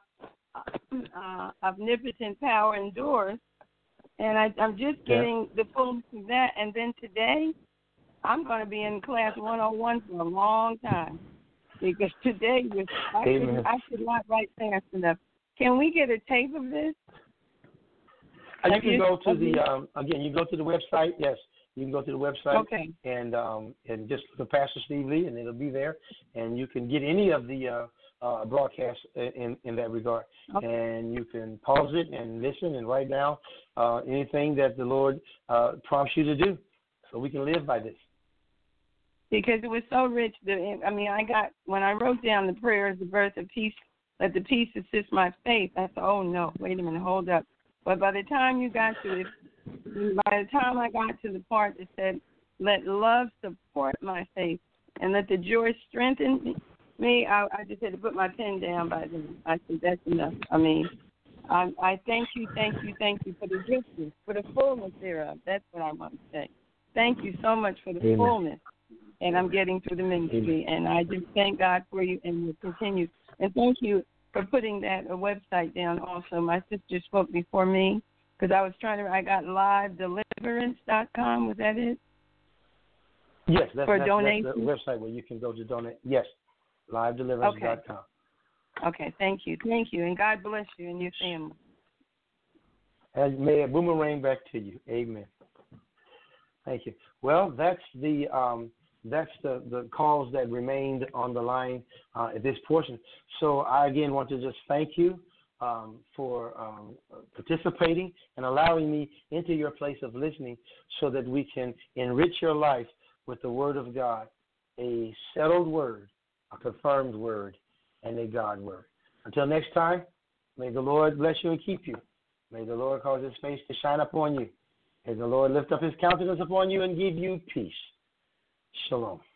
uh, omnipotent power endures, and I, I'm just getting yeah. the fullness of that. And then today, I'm going to be in class one oh one for a long time, because today was I could I could not write fast enough. Can we get a tape of this? Uh, you can you, go to the um, again. You go to the website. Yes. You can go to the website okay. and um, and just look at Pastor Steve Lee, and it'll be there. And you can get any of the uh, uh, broadcasts in, in that regard. Okay. And you can pause it and listen and write down uh, anything that the Lord uh, prompts you to do, so we can live by this. Because it was so rich. That, I mean, I got when I wrote down the prayers, the birth of peace, let the peace assist my faith. I thought, oh no, wait a minute, hold up. But by the time you got to it. By the time I got to the part that said, let love support my faith and let the joy strengthen me, I, I just had to put my pen down by then. I said, that's enough. I mean, I, I thank you, thank you, thank you for the richness, for the fullness thereof. That's what I want to say. Thank you so much for the Amen. Fullness. And I'm getting through the ministry. Amen. And I just thank God for you and will continue. And thank you for putting that a website down also. My sister spoke before me. Because I was trying to, I got live deliverance dot com. Was that it? Yes, that's, for that's, donation? that's the website where you can go to donate. Yes, live deliverance dot com. Okay. okay, thank you. Thank you. And God bless you and your family. And may it boomerang back to you. Amen. Thank you. Well, that's the um, that's the, the calls that remained on the line uh, at this portion. So I, again, want to just thank you. Um, for um, participating and allowing me into your place of listening so that we can enrich your life with the Word of God, a settled word, a confirmed word, and a God word. Until next time, may the Lord bless you and keep you. May the Lord cause His face to shine upon you. May the Lord lift up His countenance upon you and give you peace. Shalom.